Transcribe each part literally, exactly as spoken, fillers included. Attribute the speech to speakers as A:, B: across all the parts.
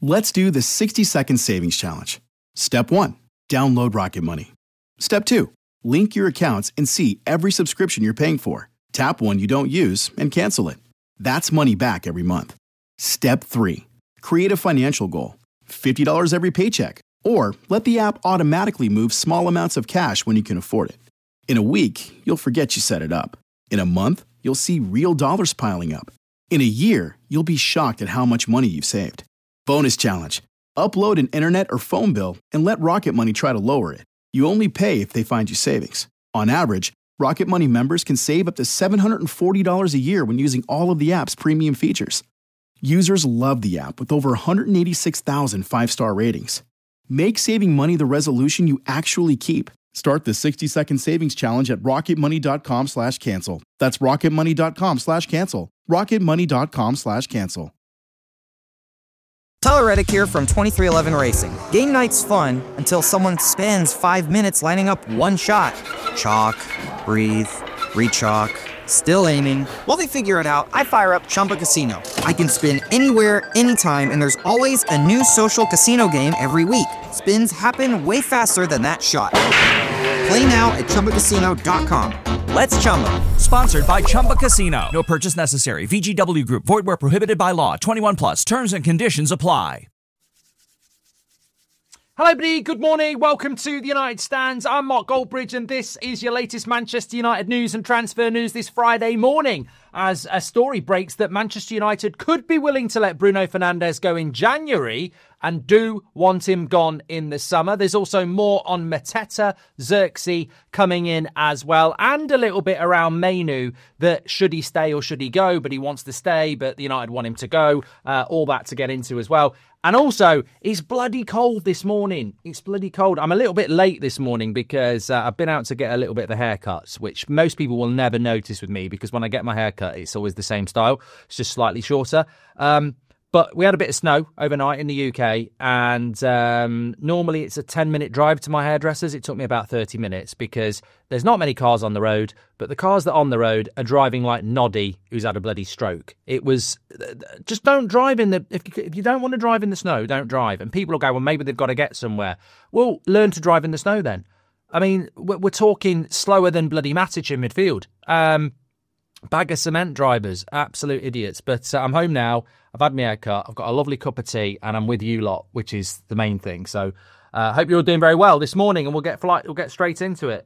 A: Let's do the sixty second savings challenge. Step one, download Rocket Money. Step two, link your accounts and see every subscription you're paying for. Tap one you don't use and cancel it. That's money back every month. Step three, create a financial goal. fifty dollars every paycheck. Or let the app automatically move small amounts of cash when you can afford it. In a week, you'll forget you set it up. In a month, you'll see real dollars piling up. In a year, you'll be shocked at how much money you've saved. Bonus challenge. Upload an internet or phone bill and let Rocket Money try to lower it. You only pay if they find you savings. On average, Rocket Money members can save up to seven hundred forty dollars a year when using all of the app's premium features. Users love the app with over one hundred eighty-six thousand five-star ratings. Make saving money the resolution you actually keep. Start the sixty second savings challenge at rocketmoney.com slash cancel. That's rocketmoney.com slash cancel. rocketmoney.com slash cancel.
B: Tyler Reddick here from twenty-three eleven Racing. Game night's fun until someone spends five minutes lining up one shot. Chalk, breathe, re-chalk, still aiming. While they figure it out, I fire up Chumba Casino. I can spin anywhere, anytime, and there's always a new social casino game every week. Spins happen way faster than that shot. Play now at chumba casino dot com. Let's Chumba.
C: Sponsored by Chumba Casino. No purchase necessary. V G W Group. Void where prohibited by law. twenty-one plus. Terms and conditions apply.
D: Hello, everybody. Good morning. Welcome to the United Stands. I'm Mark Goldbridge, and this is your latest Manchester United news and transfer news this Friday morning, as a story breaks that Manchester United could be willing to let Bruno Fernandes go in January and do want him gone in the summer. There's also more on Mateta, Xerxes coming in as well, and a little bit around Mainu, that should he stay or should he go, but he wants to stay, but the United want him to go. Uh, all that to get into as well. And also, it's bloody cold this morning. It's bloody cold. I'm a little bit late this morning because uh, I've been out to get a little bit of the haircuts, which most people will never notice with me because when I get my haircut, it's always the same style. It's just slightly shorter. Um, but we had a bit of snow overnight in the U K, and um, normally it's a ten-minute drive to my hairdressers. It took me about thirty minutes because there's not many cars on the road, but the cars that are on the road are driving like Noddy, who's had a bloody stroke. It was, just don't drive in the, if you, if you don't want to drive in the snow, don't drive. And people will go, well, maybe they've got to get somewhere. Well, learn to drive in the snow then. I mean, we're talking slower than bloody Matic in midfield. Um, bag of cement drivers, absolute idiots. But uh, I'm home now. I've had my haircut. I've got a lovely cup of tea, and I'm with you lot, which is the main thing. So I uh, hope you're all doing very well this morning, and we'll get flight. We'll get straight into it.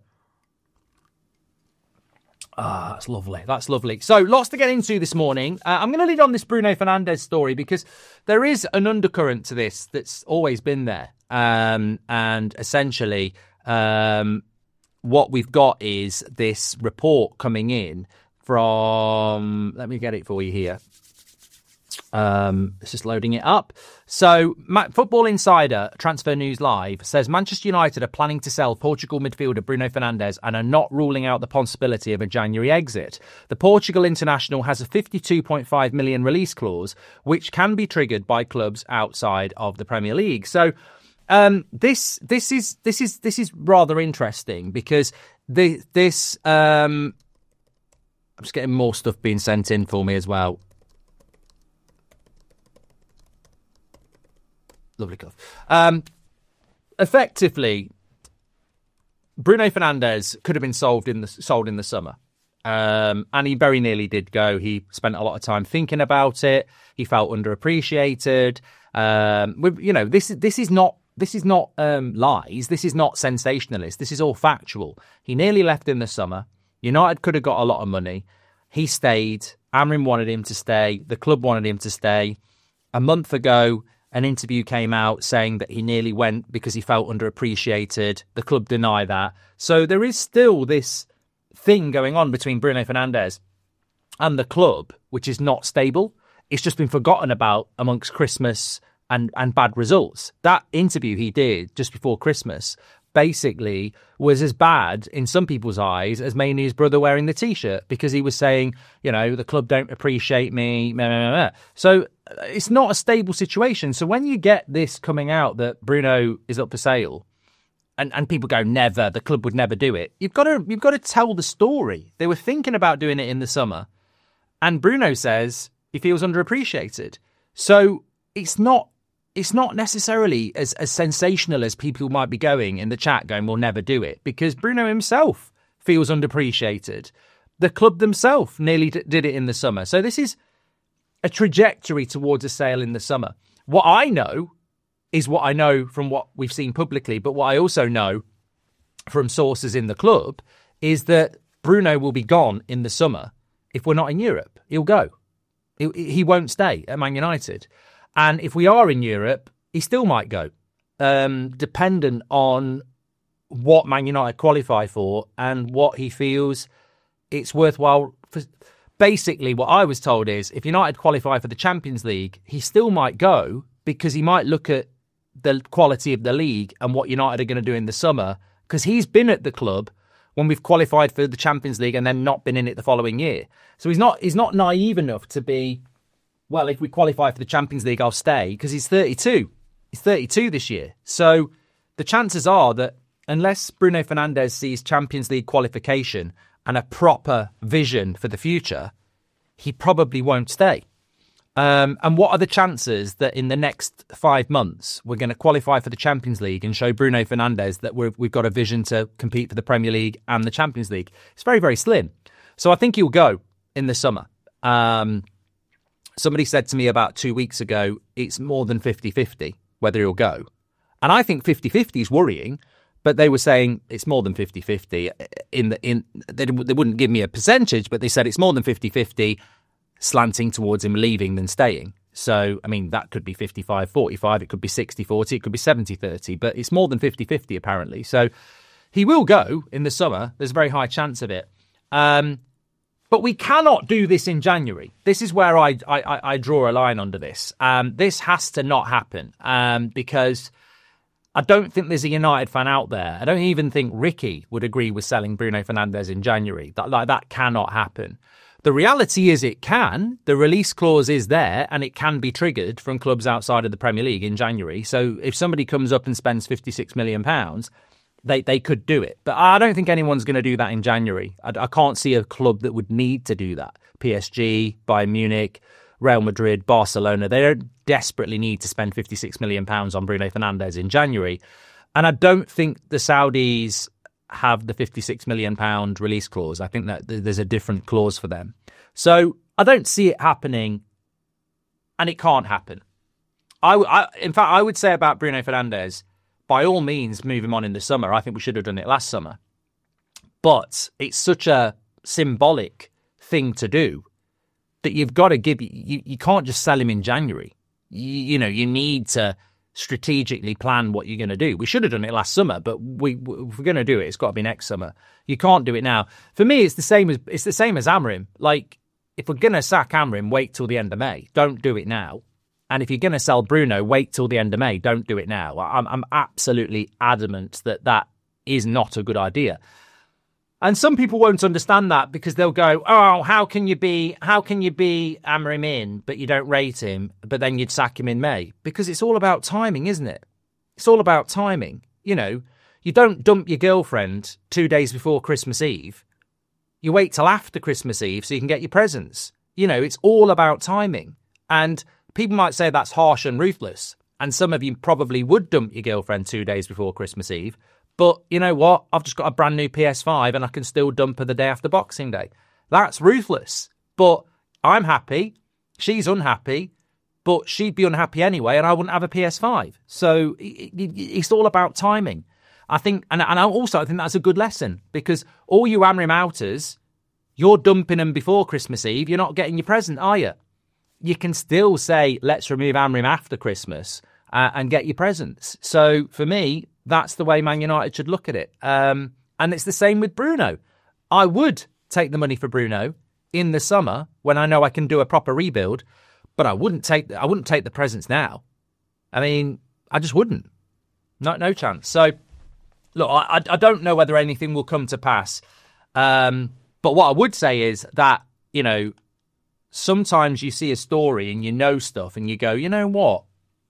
D: Ah, that's lovely. That's lovely. So lots to get into this morning. Uh, I'm going to lead on this Bruno Fernandes story because there is an undercurrent to this that's always been there. Um, and essentially, um, what we've got is this report coming in from, let me get it for you here. Um, it's just loading it up. So, Football Insider, Transfer News Live, says Manchester United are planning to sell Portugal midfielder Bruno Fernandes and are not ruling out the possibility of a January exit. The Portugal international has a fifty-two point five million release clause, which can be triggered by clubs outside of the Premier League. So, um, this this is this is this is rather interesting because the this um, I'm just getting more stuff being sent in for me as well. Lovely stuff. Um, effectively, Bruno Fernandes could have been sold in the sold in the summer, um, and he very nearly did go. He spent a lot of time thinking about it. He felt underappreciated. Um, with, you know, this is this is not this is not um, lies. This is not sensationalist. This is all factual. He nearly left in the summer. United could have got a lot of money. He stayed. Amrin wanted him to stay. The club wanted him to stay. A month ago, an interview came out saying that he nearly went because he felt underappreciated. The club deny that. So there is still this thing going on between Bruno Fernandes and the club, which is not stable. It's just been forgotten about amongst Christmas and, and bad results. That interview he did just before Christmas basically was as bad in some people's eyes as Mainoo's brother wearing the T-shirt, because he was saying, you know, the club don't appreciate me. Blah, blah, blah. So it's not a stable situation. So when you get this coming out that Bruno is up for sale, and, and people go, never, the club would never do it. You've got to you've got to tell the story. They were thinking about doing it in the summer, and Bruno says he feels underappreciated. So it's not it's not necessarily as, as sensational as people might be going in the chat going, we'll never do it, because Bruno himself feels underappreciated. The club themselves nearly d- did it in the summer. So this is a trajectory towards a sale in the summer. What I know is what I know from what we've seen publicly, but what I also know from sources in the club is that Bruno will be gone in the summer if we're not in Europe. He'll go. He, he won't stay at Man United. And if we are in Europe, he still might go, um, dependent on what Man United qualify for and what he feels it's worthwhile. For. Basically, what I was told is if United qualify for the Champions League, he still might go because he might look at the quality of the league and what United are going to do in the summer, because he's been at the club when we've qualified for the Champions League and then not been in it the following year. So he's not he's not naive enough to be, well, if we qualify for the Champions League, I'll stay, because he's thirty-two. He's thirty-two this year. So the chances are that unless Bruno Fernandes sees Champions League qualification and a proper vision for the future, he probably won't stay. Um, and what are the chances that in the next five months we're going to qualify for the Champions League and show Bruno Fernandes that we're, we've got a vision to compete for the Premier League and the Champions League? It's very, very slim. So I think he'll go in the summer. Um, somebody said to me about two weeks ago, it's more than fifty-fifty whether he'll go. And I think fifty-fifty is worrying, but they were saying it's more than fifty-fifty. In the, in, they, they wouldn't give me a percentage, but they said it's more than fifty-fifty, slanting towards him leaving than staying. So, I mean, that could be fifty-five forty-five, it could be sixty forty, it could be seventy thirty, but it's more than fifty-fifty apparently. So he will go in the summer. There's a very high chance of it. Um, but we cannot do this in January. This is where I I, I draw a line under this. Um, this has to not happen um, because I don't think there's a United fan out there. I don't even think Ricky would agree with selling Bruno Fernandes in January. That, like, that cannot happen. The reality is it can. The release clause is there and it can be triggered from clubs outside of the Premier League in January. So if somebody comes up and spends fifty-six million pounds, they, they could do it. But I don't think anyone's going to do that in January. I, I can't see a club that would need to do that. P S G, Bayern Munich, Real Madrid, Barcelona, they don't desperately need to spend fifty-six million pounds on Bruno Fernandes in January. And I don't think the Saudis have the fifty-six million pounds release clause. I think that there's a different clause for them. So I don't see it happening, and it can't happen. I, I, in fact, I would say about Bruno Fernandes, by all means, move him on in the summer. I think we should have done it last summer. But it's such a symbolic thing to do that you've got to give, you, you can't just sell him in January. You, you know, you need to strategically plan what you're going to do. We should have done it last summer, but we, if we're going to do it, it's got to be next summer. You can't do it now. For me, it's the same as it's the same as Amorim. Like, if we're going to sack Amorim, wait till the end of May. Don't do it now. And if you're going to sell Bruno, wait till the end of May. Don't do it now. I'm, I'm absolutely adamant that that is not a good idea. And some people won't understand that because they'll go, oh, how can you be, how can you be Amorim in, but you don't rate him, but then you'd sack him in May? Because it's all about timing, isn't it? It's all about timing. You know, you don't dump your girlfriend two days before Christmas Eve. You wait till after Christmas Eve so you can get your presents. You know, it's all about timing. And people might say that's harsh and ruthless. And some of you probably would dump your girlfriend two days before Christmas Eve. But you know what? I've just got a brand new P S five and I can still dump her the day after Boxing Day. That's ruthless. But I'm happy. She's unhappy. But she'd be unhappy anyway and I wouldn't have a P S five. So it's all about timing. I think, and, and I also I think that's a good lesson because all you Amorim outers, you're dumping them before Christmas Eve. You're not getting your present, are you? You can still say, let's remove Amorim after Christmas uh, and get your presents. So for me, that's the way Man United should look at it. Um, and it's the same with Bruno. I would take the money for Bruno in the summer when I know I can do a proper rebuild, but I wouldn't take I wouldn't take the presents now. I mean, I just wouldn't. No, no chance. So, look, I, I don't know whether anything will come to pass. Um, but what I would say is that, you know, sometimes you see a story and you know stuff and you go, you know what?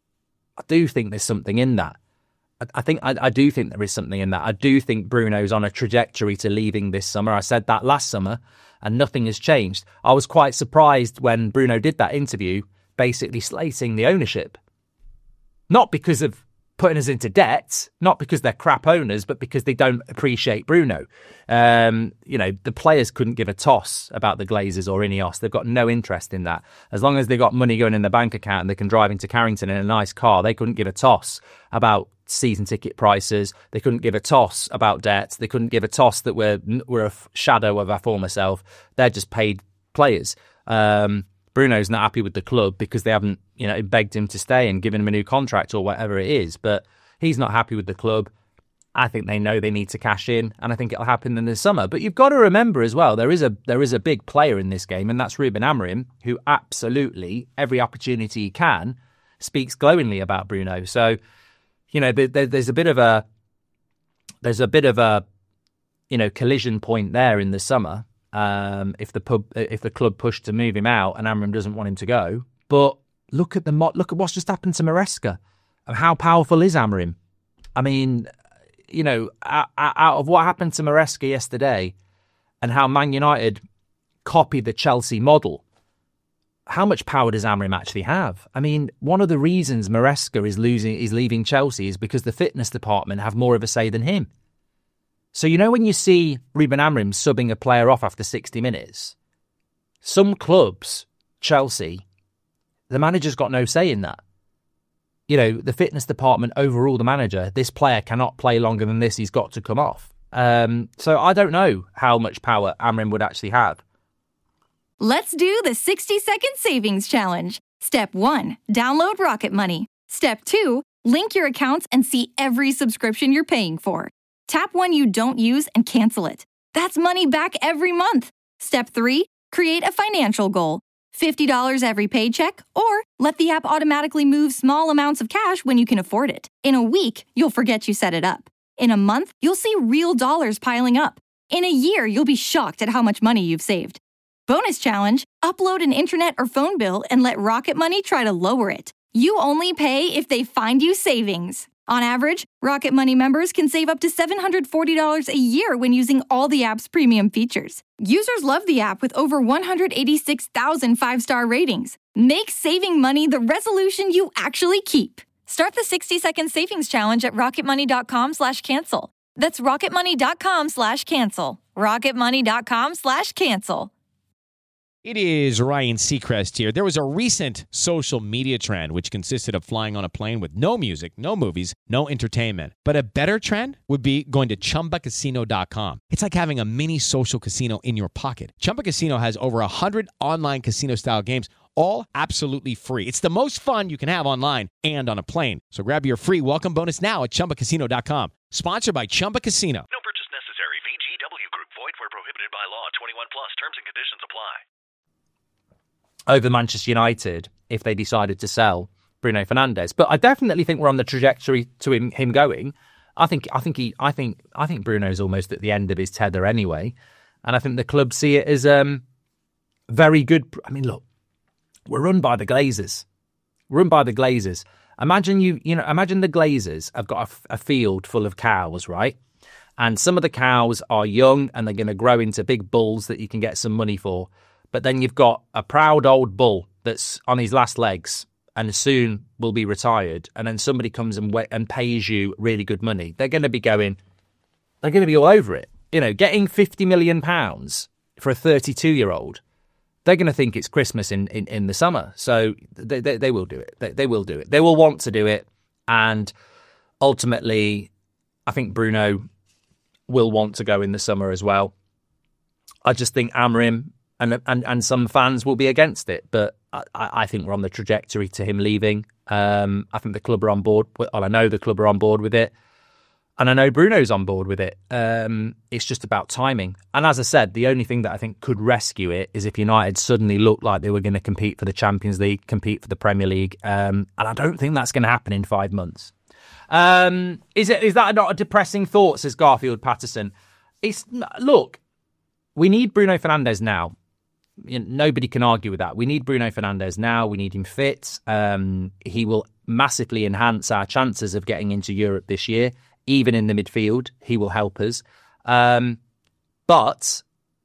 D: I do think there's something in that. I think I, I do think there is something in that. I do think Bruno's on a trajectory to leaving this summer. I said that last summer and nothing has changed. I was quite surprised when Bruno did that interview, basically slating the ownership. Not because of putting us into debt, not because they're crap owners, but because they don't appreciate Bruno. Um, you know, the players couldn't give a toss about the Glazers or Ineos. They've got no interest in that. As long as they've got money going in their bank account and they can drive into Carrington in a nice car, they couldn't give a toss about season ticket prices. They couldn't give a toss about debt. They couldn't give a toss that we're, we're a shadow of our former self. They're just paid players. Um, Bruno's not happy with the club because they haven't, you know, begged him to stay and given him a new contract or whatever it is. But he's not happy with the club. I think they know they need to cash in, and I think it'll happen in the summer. But you've got to remember as well, there is a there is a big player in this game, and that's Ruben Amorim, who absolutely, every opportunity he can, speaks glowingly about Bruno. So, you know, there, there's a bit of a there's a bit of a you know collision point there in the summer. Um, if the pub, if the club pushed to move him out and Amorim doesn't want him to go, but look at the look at what's just happened to Maresca. How powerful is Amorim? I mean, you know, out, out of what happened to Maresca yesterday, and how Man United copied the Chelsea model, how much power does Amorim actually have? I mean, one of the reasons Maresca is losing is leaving Chelsea is because the fitness department have more of a say than him. So, you know, when you see Ruben Amorim subbing a player off after sixty minutes, some clubs, Chelsea, the manager's got no say in that. You know, the fitness department overrule the manager. This player cannot play longer than this. He's got to come off. Um, so I don't know how much power Amorim would actually have.
E: Let's do the sixty second savings challenge. Step one, download Rocket Money. Step two, link your accounts and see every subscription you're paying for. Tap one you don't use and cancel it. That's money back every month. Step three, create a financial goal. fifty dollars every paycheck, or let the app automatically move small amounts of cash when you can afford it. In a week, you'll forget you set it up. In a month, you'll see real dollars piling up. In a year, you'll be shocked at how much money you've saved. Bonus challenge, upload an internet or phone bill and let Rocket Money try to lower it. You only pay if they find you savings. On average, Rocket Money members can save up to seven hundred forty dollars a year when using all the app's premium features. Users love the app with over one hundred eighty-six thousand five-star ratings. Make saving money the resolution you actually keep. Start the sixty second savings challenge at rocketmoney.com slash cancel. That's rocketmoney.com slash cancel. rocketmoney.com slash cancel.
F: It is Ryan Seacrest here. There was a recent social media trend which consisted of flying on a plane with no music, no movies, no entertainment. But a better trend would be going to chumba casino dot com. It's like having a mini social casino in your pocket. Chumba Casino has over one hundred online casino-style games, all absolutely free. It's the most fun you can have online and on a plane. So grab your free welcome bonus now at chumba casino dot com. Sponsored by Chumba Casino.
G: No purchase necessary. V G W Group. Void where prohibited by law. twenty-one plus. Terms and conditions apply.
D: Over Manchester United, if they decided to sell Bruno Fernandes, but I definitely think we're on the trajectory to him, him going. I think, I think he, I think, I think Bruno's almost at the end of his tether anyway, and I think the club see it as um very good. I mean, look, we're run by the Glazers, we're run by the Glazers. Imagine you, you know, imagine the Glazers have got a, a field full of cows, right? And some of the cows are young and they're going to grow into big bulls that you can get some money for. But then you've got a proud old bull that's on his last legs and soon will be retired. And then somebody comes and w- and pays you really good money. They're going to be going, they're going to be all over it. You know, getting fifty million pounds for a thirty-two-year-old, they're going to think it's Christmas in, in, in the summer. So they, they, they will do it. They, they will do it. They will want to do it. And ultimately, I think Bruno will want to go in the summer as well. I just think Amorim And, and and some fans will be against it, but I, I think we're on the trajectory to him leaving. Um, I think the club are on board. Well, I know the club are on board with it, and I know Bruno's on board with it. Um, it's just about timing. And as I said, the only thing that I think could rescue it is if United suddenly looked like they were going to compete for the Champions League, compete for the Premier League, um, and I don't think that's going to happen in five months. Um, is it? Is that not a depressing thought? Says Garfield Patterson. It's look, we need Bruno Fernandes now. You know, nobody can argue with that. We need Bruno Fernandes now. We need him fit. Um, he will massively enhance our chances of getting into Europe this year. Even in the midfield, he will help us. Um, but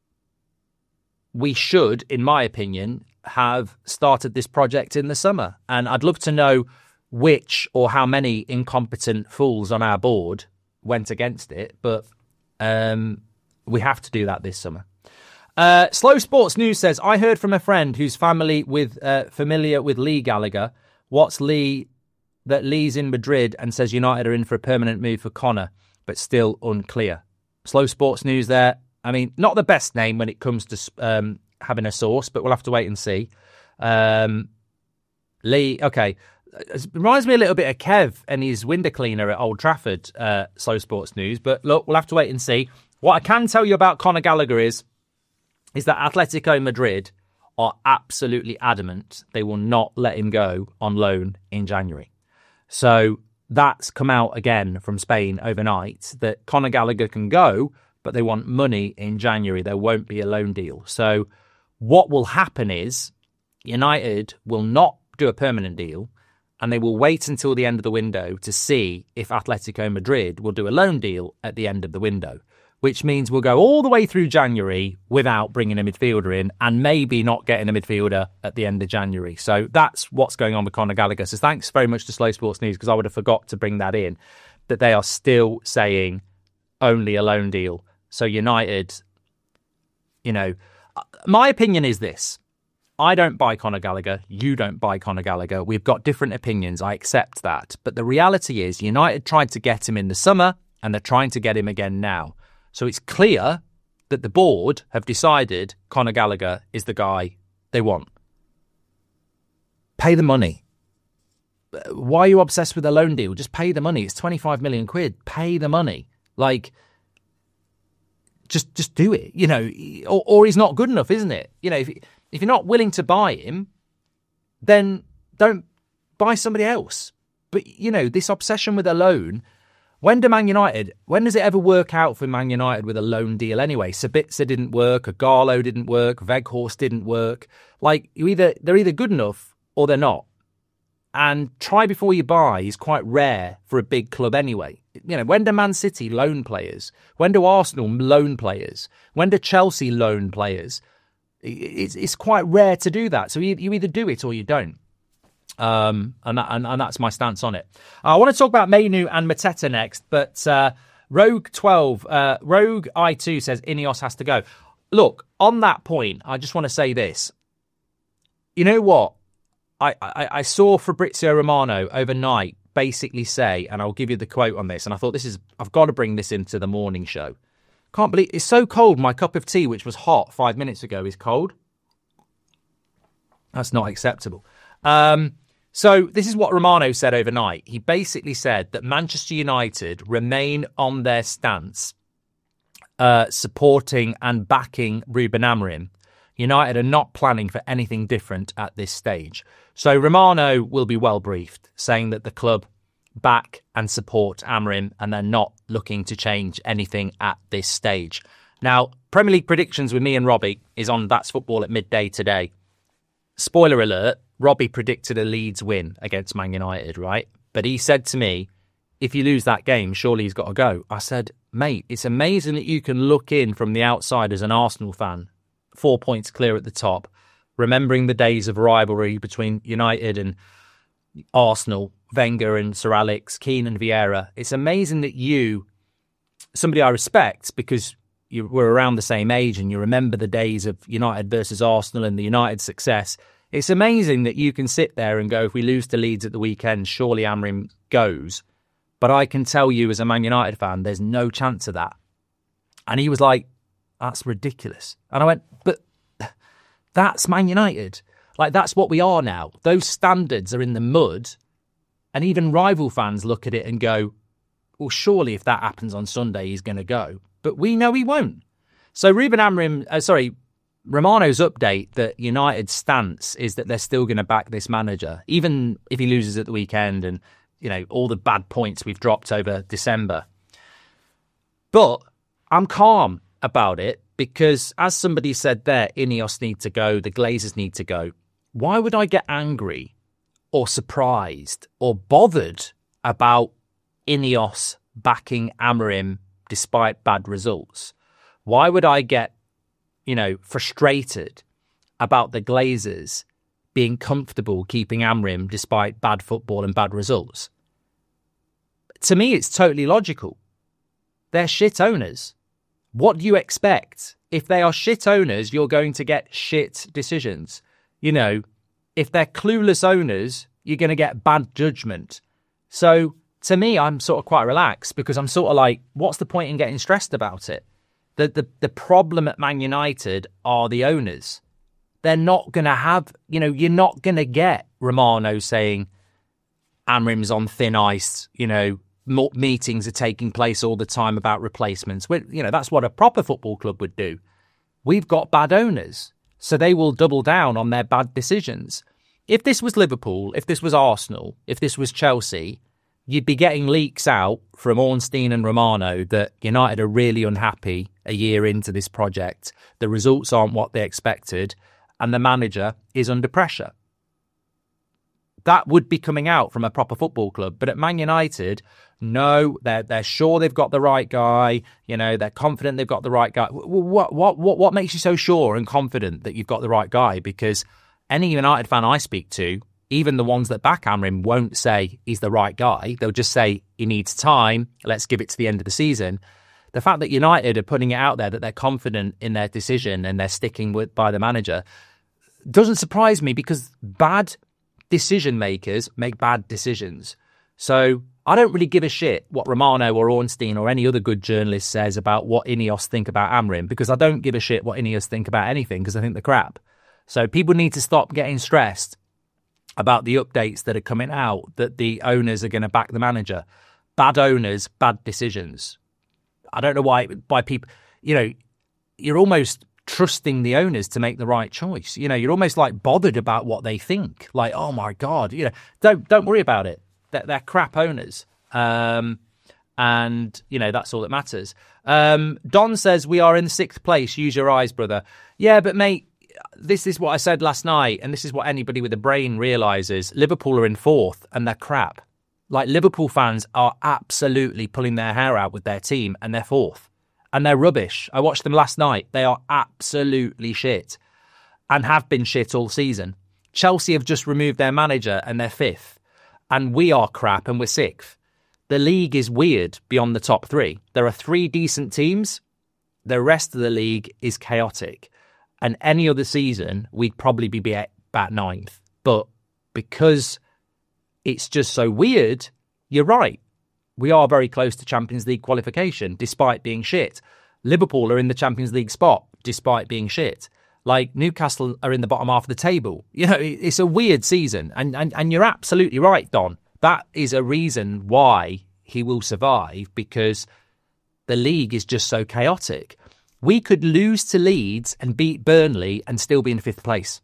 D: we should, in my opinion, have started this project in the summer. And I'd love to know which or how many incompetent fools on our board went against it, but um, we have to do that this summer. Uh, Slow Sports News says, I heard from a friend who's family with uh, familiar with Lee Gallagher. What's Lee? That Lee's in Madrid and says United are in for a permanent move for Connor, but still unclear. Slow Sports News there. I mean, not the best name when it comes to um, having a source, but we'll have to wait and see. Um, Lee, okay. It reminds me a little bit of Kev and his window cleaner at Old Trafford, uh, Slow Sports News. But look, we'll have to wait and see. What I can tell you about Conor Gallagher is, is that Atletico Madrid are absolutely adamant they will not let him go on loan in January. So that's come out again from Spain overnight that Conor Gallagher can go, but they want money in January. There won't be a loan deal. So what will happen is United will not do a permanent deal and they will wait until the end of the window to see if Atletico Madrid will do a loan deal at the end of the window, which means we'll go all the way through January without bringing a midfielder in and maybe not getting a midfielder at the end of January. So that's what's going on with Conor Gallagher. So thanks very much to Slow Sports News, because I would have forgot to bring that in, that they are still saying only a loan deal. So United, you know, my opinion is this. I don't buy Conor Gallagher. You don't buy Conor Gallagher. We've got different opinions. I accept that. But the reality is United tried to get him in the summer and they're trying to get him again now. So it's clear that the board have decided Conor Gallagher is the guy they want. Pay the money. Why are you obsessed with a loan deal? Just pay the money. It's twenty-five million quid. Pay the money. Like, just just do it. You know, or, or he's not good enough, isn't it? You know, if if you're not willing to buy him, then don't buy somebody else. But, you know, this obsession with a loan. When do Man United, when does it ever work out for Man United with a loan deal anyway? Sabitzer didn't work, Agallo didn't work, Weghorst didn't work. Like, you either they're either good enough or they're not. And try before you buy is quite rare for a big club anyway. You know, when do Man City loan players? When do Arsenal loan players? When do Chelsea loan players? It's, it's quite rare to do that. So you, you either do it or you don't. Um, and, that, and and that's my stance on it. I want to talk about Mainu and Mateta next, but uh, Rogue twelve, uh, Rogue I two says Ineos has to go. Look, on that point, I just want to say this. You know what? I, I, I saw Fabrizio Romano overnight basically say, and I'll give you the quote on this, and I thought this is, I've got to bring this into the morning show. Can't believe, it's so cold, my cup of tea, which was hot five minutes ago, is cold. That's not acceptable. Um... So this is what Romano said overnight. He basically said that Manchester United remain on their stance, uh, supporting and backing Ruben Amorim. United are not planning for anything different at this stage. So Romano will be well briefed, saying that the club back and support Amorim and they're not looking to change anything at this stage. Now, Premier League predictions with me and Robbie is on That's Football at midday today. Spoiler alert, Robbie predicted a Leeds win against Man United, right? But he said to me, if you lose that game, surely he's got to go. I said, mate, it's amazing that you can look in from the outside as an Arsenal fan, four points clear at the top, remembering the days of rivalry between United and Arsenal, Wenger and Sir Alex, Keane and Vieira. It's amazing that you, somebody I respect because you were around the same age and you remember the days of United versus Arsenal and the United success. It's amazing that you can sit there and go, if we lose to Leeds at the weekend, surely Amorim goes. But I can tell you as a Man United fan, there's no chance of that. And he was like, that's ridiculous. And I went, but that's Man United. Like, that's what we are now. Those standards are in the mud. And even rival fans look at it and go, well, surely if that happens on Sunday, he's going to go. But we know he won't. So Ruben Amorim, uh, sorry, Romano's update that United's stance is that they're still going to back this manager, even if he loses at the weekend and, you know, all the bad points we've dropped over December. But I'm calm about it because, as somebody said there, Ineos need to go, the Glazers need to go. Why would I get angry or surprised or bothered about Ineos backing Amorim despite bad results? Why would I get, you know, frustrated about the Glazers being comfortable keeping Amrim despite bad football and bad results. To me, it's totally logical. They're shit owners. What do you expect? If they are shit owners, you're going to get shit decisions. You know, if they're clueless owners, you're going to get bad judgment. So to me, I'm sort of quite relaxed because I'm sort of like, what's the point in getting stressed about it? The, the, the problem at Man United are the owners. They're not going to have, you know, you're not going to get Romano saying Amrim's on thin ice, you know, meetings are taking place all the time about replacements. We're, you know, that's what a proper football club would do. We've got bad owners, so they will double down on their bad decisions. If this was Liverpool, if this was Arsenal, if this was Chelsea, you'd be getting leaks out from Ornstein and Romano that United are really unhappy a year into this project. The results aren't what they expected, and the manager is under pressure. That would be coming out from a proper football club. But at Man United, no, they're they're sure they've got the right guy. You know, they're confident they've got the right guy. What what what what makes you so sure and confident that you've got the right guy? Because any United fan I speak to, even the ones that back Amrim, won't say he's the right guy. They'll just say he needs time. Let's give it to the end of the season. The fact that United are putting it out there that they're confident in their decision and they're sticking with by the manager doesn't surprise me, because bad decision makers make bad decisions. So I don't really give a shit what Romano or Ornstein or any other good journalist says about what Ineos think about Amrim, because I don't give a shit what Ineos think about anything, because I think they're crap. So people need to stop getting stressed about the updates that are coming out that the owners are going to back the manager. Bad owners, bad decisions. I don't know why why people, you know, you're almost trusting the owners to make the right choice. You know, you're almost like bothered about what they think. Like, oh my God, you know, don't don't worry about it. They're, they're crap owners. Um, and, you know, that's all that matters. Um, Don says, we are in sixth place. Use your eyes, brother. Yeah, but mate, this is what I said last night, and this is what anybody with a brain realises. Liverpool are in fourth and they're crap. Like, Liverpool fans are absolutely pulling their hair out with their team, and they're fourth. And they're rubbish. I watched them last night. They are absolutely shit and have been shit all season. Chelsea have just removed their manager and they're fifth. And we are crap and we're sixth. The league is weird beyond the top three. There are three decent teams. The rest of the league is chaotic. And any other season, we'd probably be at about ninth. But because it's just so weird, you're right. We are very close to Champions League qualification, despite being shit. Liverpool are in the Champions League spot, despite being shit. Like, Newcastle are in the bottom half of the table. You know, it's a weird season. And, and, and you're absolutely right, Don. That is a reason why he will survive, because the league is just so chaotic. We could lose to Leeds and beat Burnley and still be in fifth place.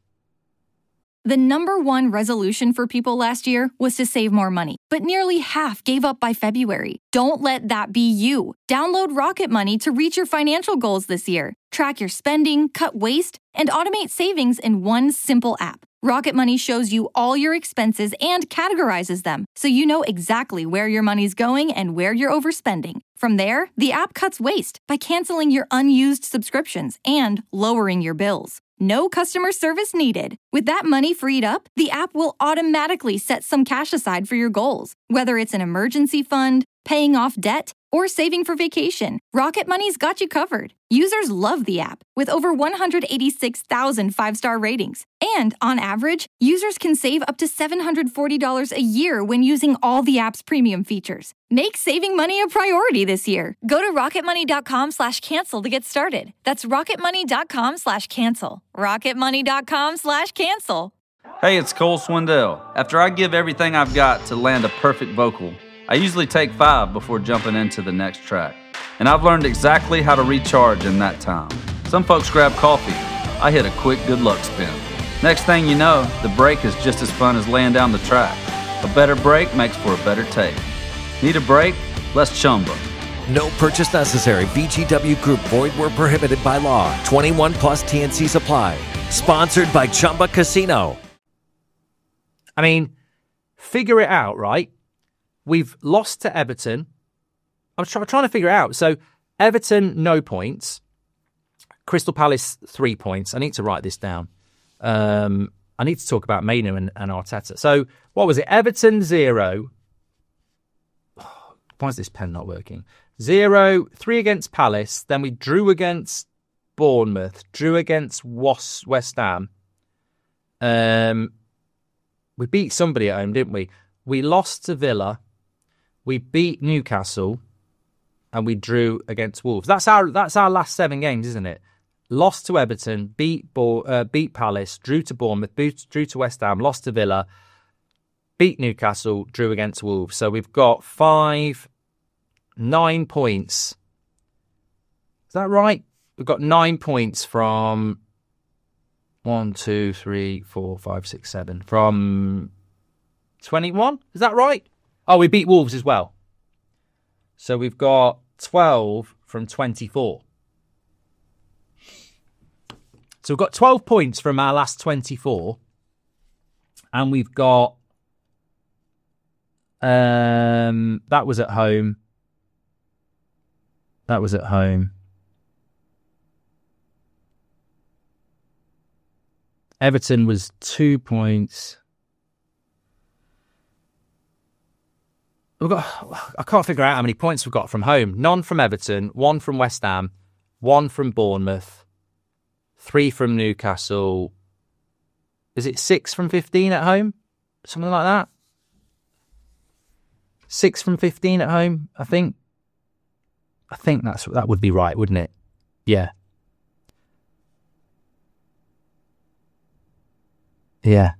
E: The number one resolution for people last year was to save more money, but nearly half gave up by February. Don't let that be you. Download Rocket Money to reach your financial goals this year. Track your spending, cut waste, and automate savings in one simple app. Rocket Money shows you all your expenses and categorizes them, so you know exactly where your money's going and where you're overspending. From there, the app cuts waste by canceling your unused subscriptions and lowering your bills. No customer service needed. With that money freed up, the app will automatically set some cash aside for your goals. Whether it's an emergency fund, paying off debt, or saving for vacation, Rocket Money's got you covered. Users love the app, with over one hundred eighty-six thousand five-star ratings. And on average, users can save up to seven hundred forty dollars a year when using all the app's premium features. Make saving money a priority this year. Go to rocketmoney.com slash cancel to get started. That's rocketmoney.com slash cancel. rocketmoney.com slash cancel.
H: Hey, it's Cole Swindell. After I give everything I've got to land a perfect vocal, I usually take five before jumping into the next track. And I've learned exactly how to recharge in that time. Some folks grab coffee. I hit a quick good luck spin. Next thing you know, the break is just as fun as laying down the track. A better break makes for a better take. Need a break? Let's Chumba.
I: No purchase necessary. V G W Group. Void where prohibited by law. twenty-one plus T N C supply. Sponsored by Chumba Casino.
D: I mean, figure it out, right? We've lost to Everton. I'm try- trying to figure it out. So, Everton, no points. Crystal Palace, three points. I need to write this down. Um, I need to talk about Mainu and, and Arteta. So, what was it? Everton, zero. Why is this pen not working? Zero, three against Palace. Then we drew against Bournemouth, drew against West Ham. Um, we beat somebody at home, didn't we? We lost to Villa. We beat Newcastle. And we drew against Wolves. That's our that's our last seven games, isn't it? Lost to Everton, beat Bo- uh, beat Palace, drew to Bournemouth, beat, drew to West Ham, lost to Villa, beat Newcastle, drew against Wolves. So we've got five, nine points. Is that right? We've got nine points from one, two, three, four, five, six, seven. From twenty-one? Is that right? Oh, we beat Wolves as well. So we've got twelve from twenty-four. So we've got twelve points from our last twenty-four. And we've got... Um, that was at home. That was at home. Everton was two points. We've got, I can't figure out how many points we've got from home. None from Everton, one from West Ham, one from Bournemouth, three from Newcastle. Is it six from fifteen at home? Something like that? Six from fifteen at home, I think. I think that's that would be right, wouldn't it? Yeah. Yeah.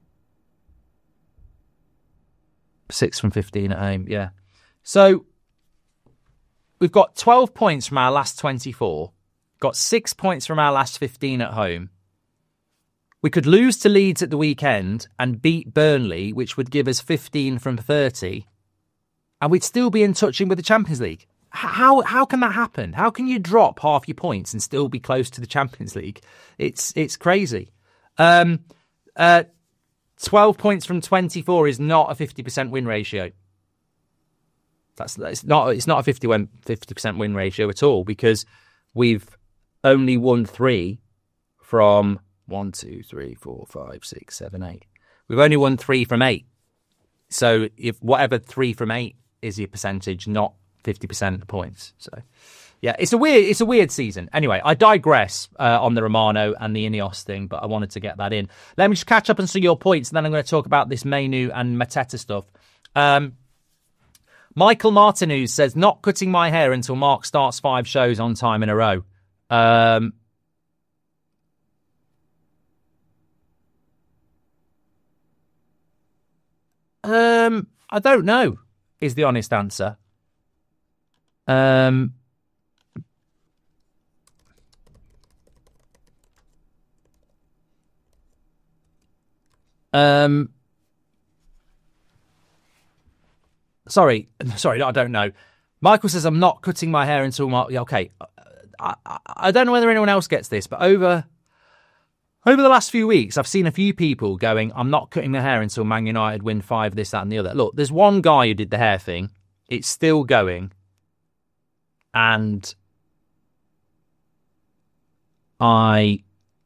D: Six from fifteen at home, yeah. So, we've got twelve points from our last twenty-four. Got six points from our last fifteen at home. We could lose to Leeds at the weekend and beat Burnley, which would give us fifteen from thirty. And we'd still be in touching with the Champions League. How how can that happen? How can you drop half your points and still be close to the Champions League? It's it's crazy. Um, uh, twelve points from twenty-four is not a fifty percent win ratio. That's it's not it's not a fifty percent win ratio at all, because we've only won three from one, two, three, four, five, six, seven, eight. We've only won three from eight. So if whatever three from eight is your percentage, not fifty percent of the points. So yeah, it's a weird it's a weird season. Anyway, I digress uh, on the Romano and the Ineos thing, but I wanted to get that in. Let me just catch up on some of your points, and then I'm going to talk about this Mainu and Mateta stuff. Um, Michael Martinez says, not cutting my hair until Mark starts five shows on time in a row. Um, um, I don't know, is the honest answer. Um, um, sorry, sorry, I don't know. Michael says, I'm not cutting my hair until Mark. Okay, I, I, I don't know whether anyone else gets this, but over over the last few weeks, I've seen a few people going, I'm not cutting my hair until Man United win five, this, that, and the other. Look, there's one guy who did the hair thing. It's still going. And I,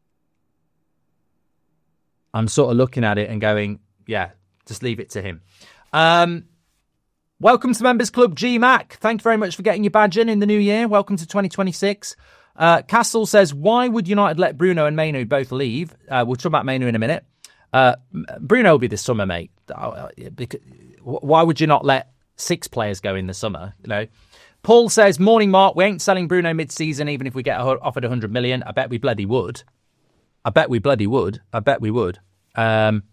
D: I'm sort of looking at it and going, yeah, just leave it to him. Um, welcome to Members Club G Mac. Thank you very much for getting your badge in in the new year. Welcome to twenty twenty-six. Uh, Castle says, why would United let Bruno and Mainu both leave? Uh, we'll talk about Mainu in a minute. Uh, Bruno will be this summer, mate. Because, why would you not let six players go in the summer? You know. Paul says, morning, Mark. We ain't selling Bruno mid-season, even if we get offered one hundred million. I bet we bloody would. I bet we bloody would. I bet we would. Um,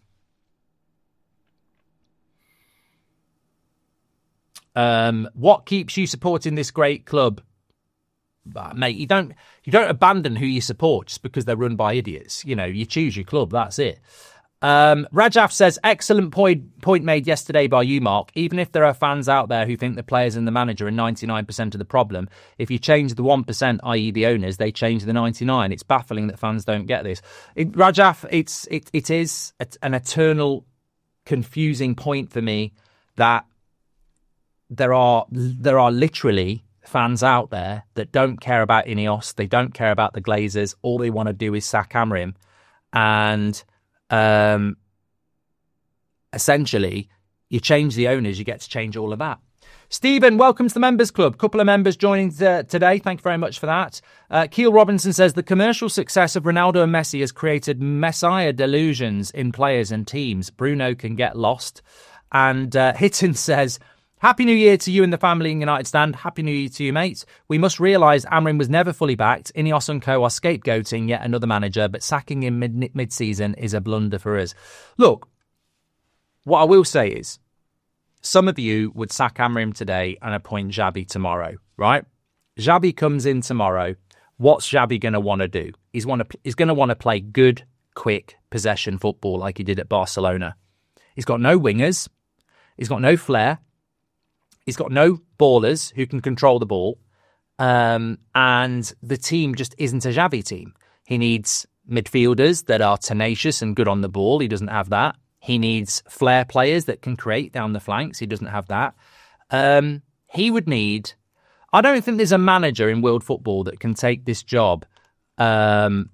D: um, what keeps you supporting this great club? Uh, mate, you don't you don't abandon who you support just because they're run by idiots. You know, you choose your club. That's it. Um, Rajaf says, excellent point point made yesterday by you, Mark. Even if there are fans out there who think the players and the manager are ninety-nine percent of the problem, if you change the one percent, that is the owners, they change the ninety-nine. It's baffling that fans don't get this. It, Rajaf, it's, it, it is an eternal confusing point for me that there are there are literally fans out there that don't care about Ineos. They don't care about the Glazers. All they want to do is sack Amorim. And um, essentially, you change the owners, you get to change all of that. Stephen, welcome to the Members Club. Couple of members joining t- today. Thank you very much for that. Uh, Keel Robinson says the commercial success of Ronaldo and Messi has created messiah delusions in players and teams. Bruno can get lost. And uh, Hitton says, Happy New Year to you and the family in United Stand. Happy New Year to you, mates. We must realise Amrin was never fully backed. Ineos and co are scapegoating yet another manager, but sacking him mid- mid-season is a blunder for us. Look, what I will say is, some of you would sack Amrim today and appoint Xabi tomorrow, right? Xabi comes in tomorrow. What's Xabi going to want to do? He's want to he's going to want to play good, quick possession football like he did at Barcelona. He's got no wingers. He's got no flair. He's got no ballers who can control the ball. Um, and the team just isn't a Xavi team. He needs midfielders that are tenacious and good on the ball. He doesn't have that. He needs flair players that can create down the flanks. He doesn't have that. Um, he would need... I don't think there's a manager in world football that can take this job. Um,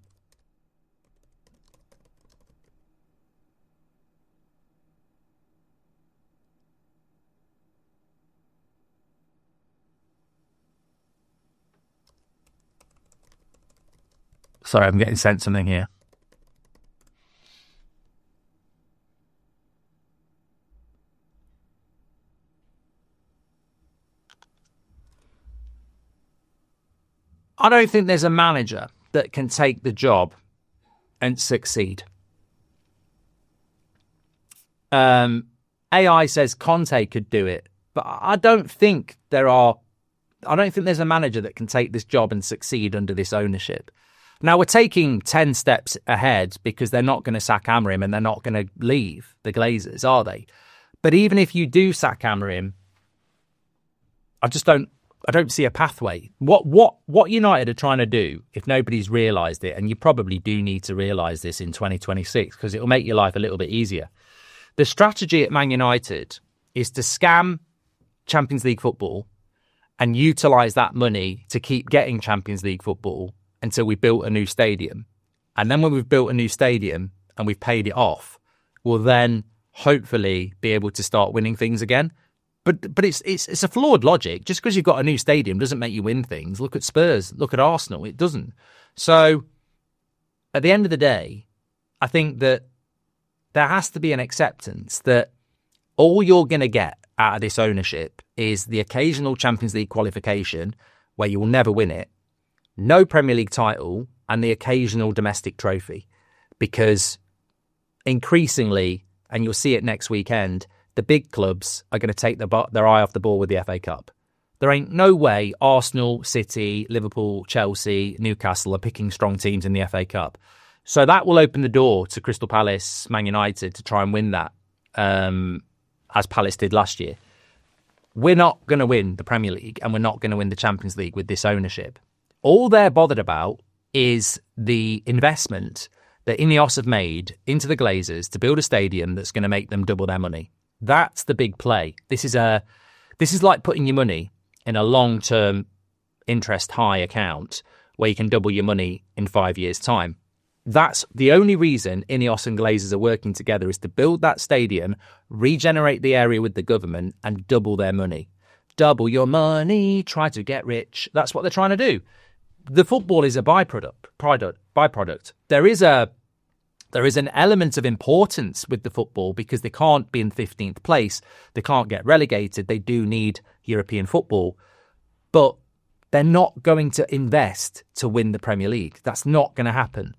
D: sorry, I'm getting sent something here. I don't think there's a manager that can take the job and succeed. Um, A I says Conte could do it, but I don't think there are. I don't think there's a manager that can take this job and succeed under this ownership. Now we're taking ten steps ahead because they're not going to sack Amorim and they're not going to leave the Glazers, are they? But even if you do sack Amorim, I just don't. I don't see a pathway. What what what United are trying to do, if nobody's realised it, and you probably do need to realise this in twenty twenty-six because it will make your life a little bit easier. The strategy at Man United is to scam Champions League football and utilise that money to keep getting Champions League football until we built a new stadium. And then when we've built a new stadium and we've paid it off, we'll then hopefully be able to start winning things again. But but it's it's it's a flawed logic. Just because you've got a new stadium doesn't make you win things. Look at Spurs. Look at Arsenal. It doesn't. So at the end of the day, I think that there has to be an acceptance that all you're going to get out of this ownership is the occasional Champions League qualification where you will never win it, no Premier League title, and the occasional domestic trophy. Because increasingly, and you'll see it next weekend, the big clubs are going to take their, their eye off the ball with the F A Cup. There ain't no way Arsenal, City, Liverpool, Chelsea, Newcastle are picking strong teams in the F A Cup. So that will open the door to Crystal Palace, Man United to try and win that, um, as Palace did last year. We're not going to win the Premier League and we're not going to win the Champions League with this ownership. All they're bothered about is the investment that Ineos have made into the Glazers to build a stadium that's going to make them double their money. That's the big play. This is a, this is like putting your money in a long-term interest high account where you can double your money in five years' time. That's the only reason Ineos and Glazers are working together, is to build that stadium, regenerate the area with the government and double their money. Double your money, try to get rich. That's what they're trying to do. The football is a byproduct. Product, byproduct. There is a There is an element of importance with the football because they can't be in fifteenth place. They can't get relegated. They do need European football. But they're not going to invest to win the Premier League. That's not going to happen.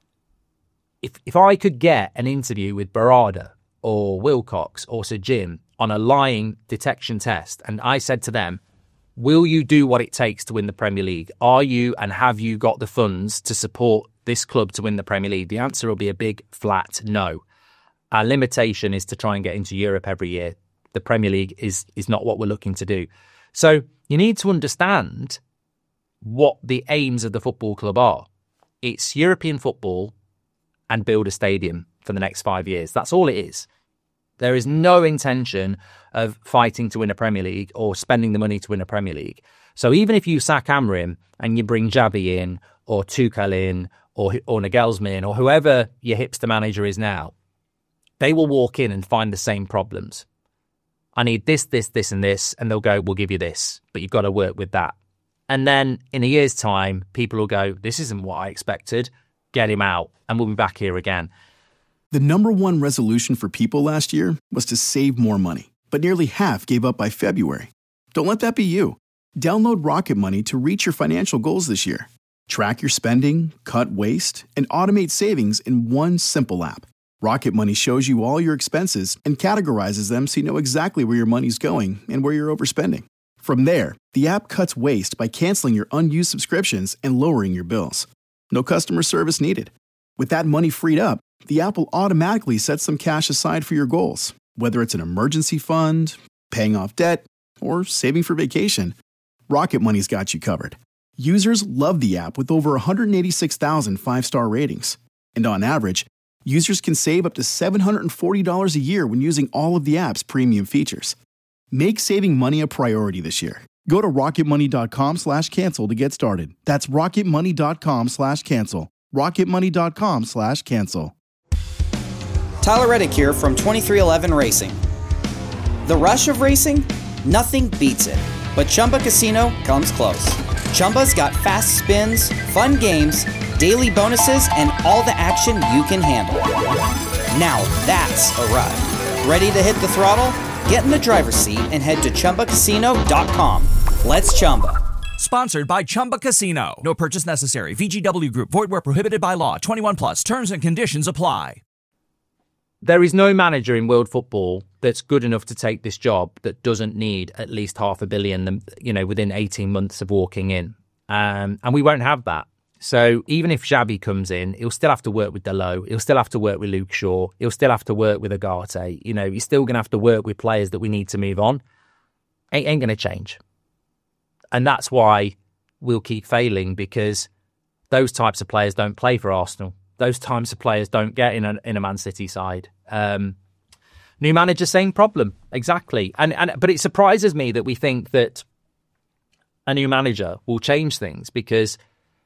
D: If if I could get an interview with Barada or Wilcox or Sir Jim on a lying detection test and I said to them, will you do what it takes to win the Premier League? Are you and have you got the funds to support this club to win the Premier League? The answer will be a big flat no. Our limitation is to try and get into Europe every year. The Premier League is is not what we're looking to do. So you need to understand what the aims of the football club are. It's European football and build a stadium for the next five years. That's all it is. There is no intention of fighting to win a Premier League or spending the money to win a Premier League. So even if you sack Amorim and you bring Xabi in or Tuchel in or or Nagelsmann or whoever your hipster manager is now, they will walk in and find the same problems. I need this, this, this, and this, and they'll go, we'll give you this, but you've got to work with that. And then in a year's time, people will go, this isn't what I expected. Get him out, and we'll be back here again.
A: The number one resolution for people last year was to save more money, but nearly half gave up by February. Don't let that be you. Download Rocket Money to reach your financial goals this year. Track your spending, cut waste, and automate savings in one simple app. Rocket Money shows you all your expenses and categorizes them so you know exactly where your money's going and where you're overspending. From there, the app cuts waste by canceling your unused subscriptions and lowering your bills. No customer service needed. With that money freed up, the app will automatically set some cash aside for your goals, whether it's an emergency fund, paying off debt, or saving for vacation. Rocket Money's got you covered. Users love the app with over one hundred eighty-six thousand five-star ratings. And on average, users can save up to seven hundred forty dollars a year when using all of the app's premium features. Make saving money a priority this year. Go to rocketmoney.com slash cancel to get started. That's rocketmoney.com slash cancel. rocketmoney.com slash cancel.
B: Tyler Reddick here from twenty-three eleven Racing. The rush of racing? Nothing beats it. But Chumba Casino comes close. Chumba's got fast spins, fun games, daily bonuses, and all the action you can handle. Now that's a ride. Ready to hit the throttle? Get in the driver's seat and head to chumba casino dot com. Let's Chumba.
C: Sponsored by Chumba Casino. No purchase necessary. V G W Group. Void where prohibited by law. twenty-one plus. Terms and conditions apply.
D: There is no manager in world football that's good enough to take this job that doesn't need at least half a billion, you know, within eighteen months of walking in. Um, and we won't have that. So even if Xabi comes in, he'll still have to work with Dalot. He'll still have to work with Luke Shaw. He'll still have to work with Agate. You know, he's still going to have to work with players that we need to move on. It ain't going to change. And that's why we'll keep failing, because those types of players don't play for Arsenal. Those types of players don't get in a, in a Man City side. Um, new manager, same problem. Exactly. And, and but it surprises me that we think that a new manager will change things, because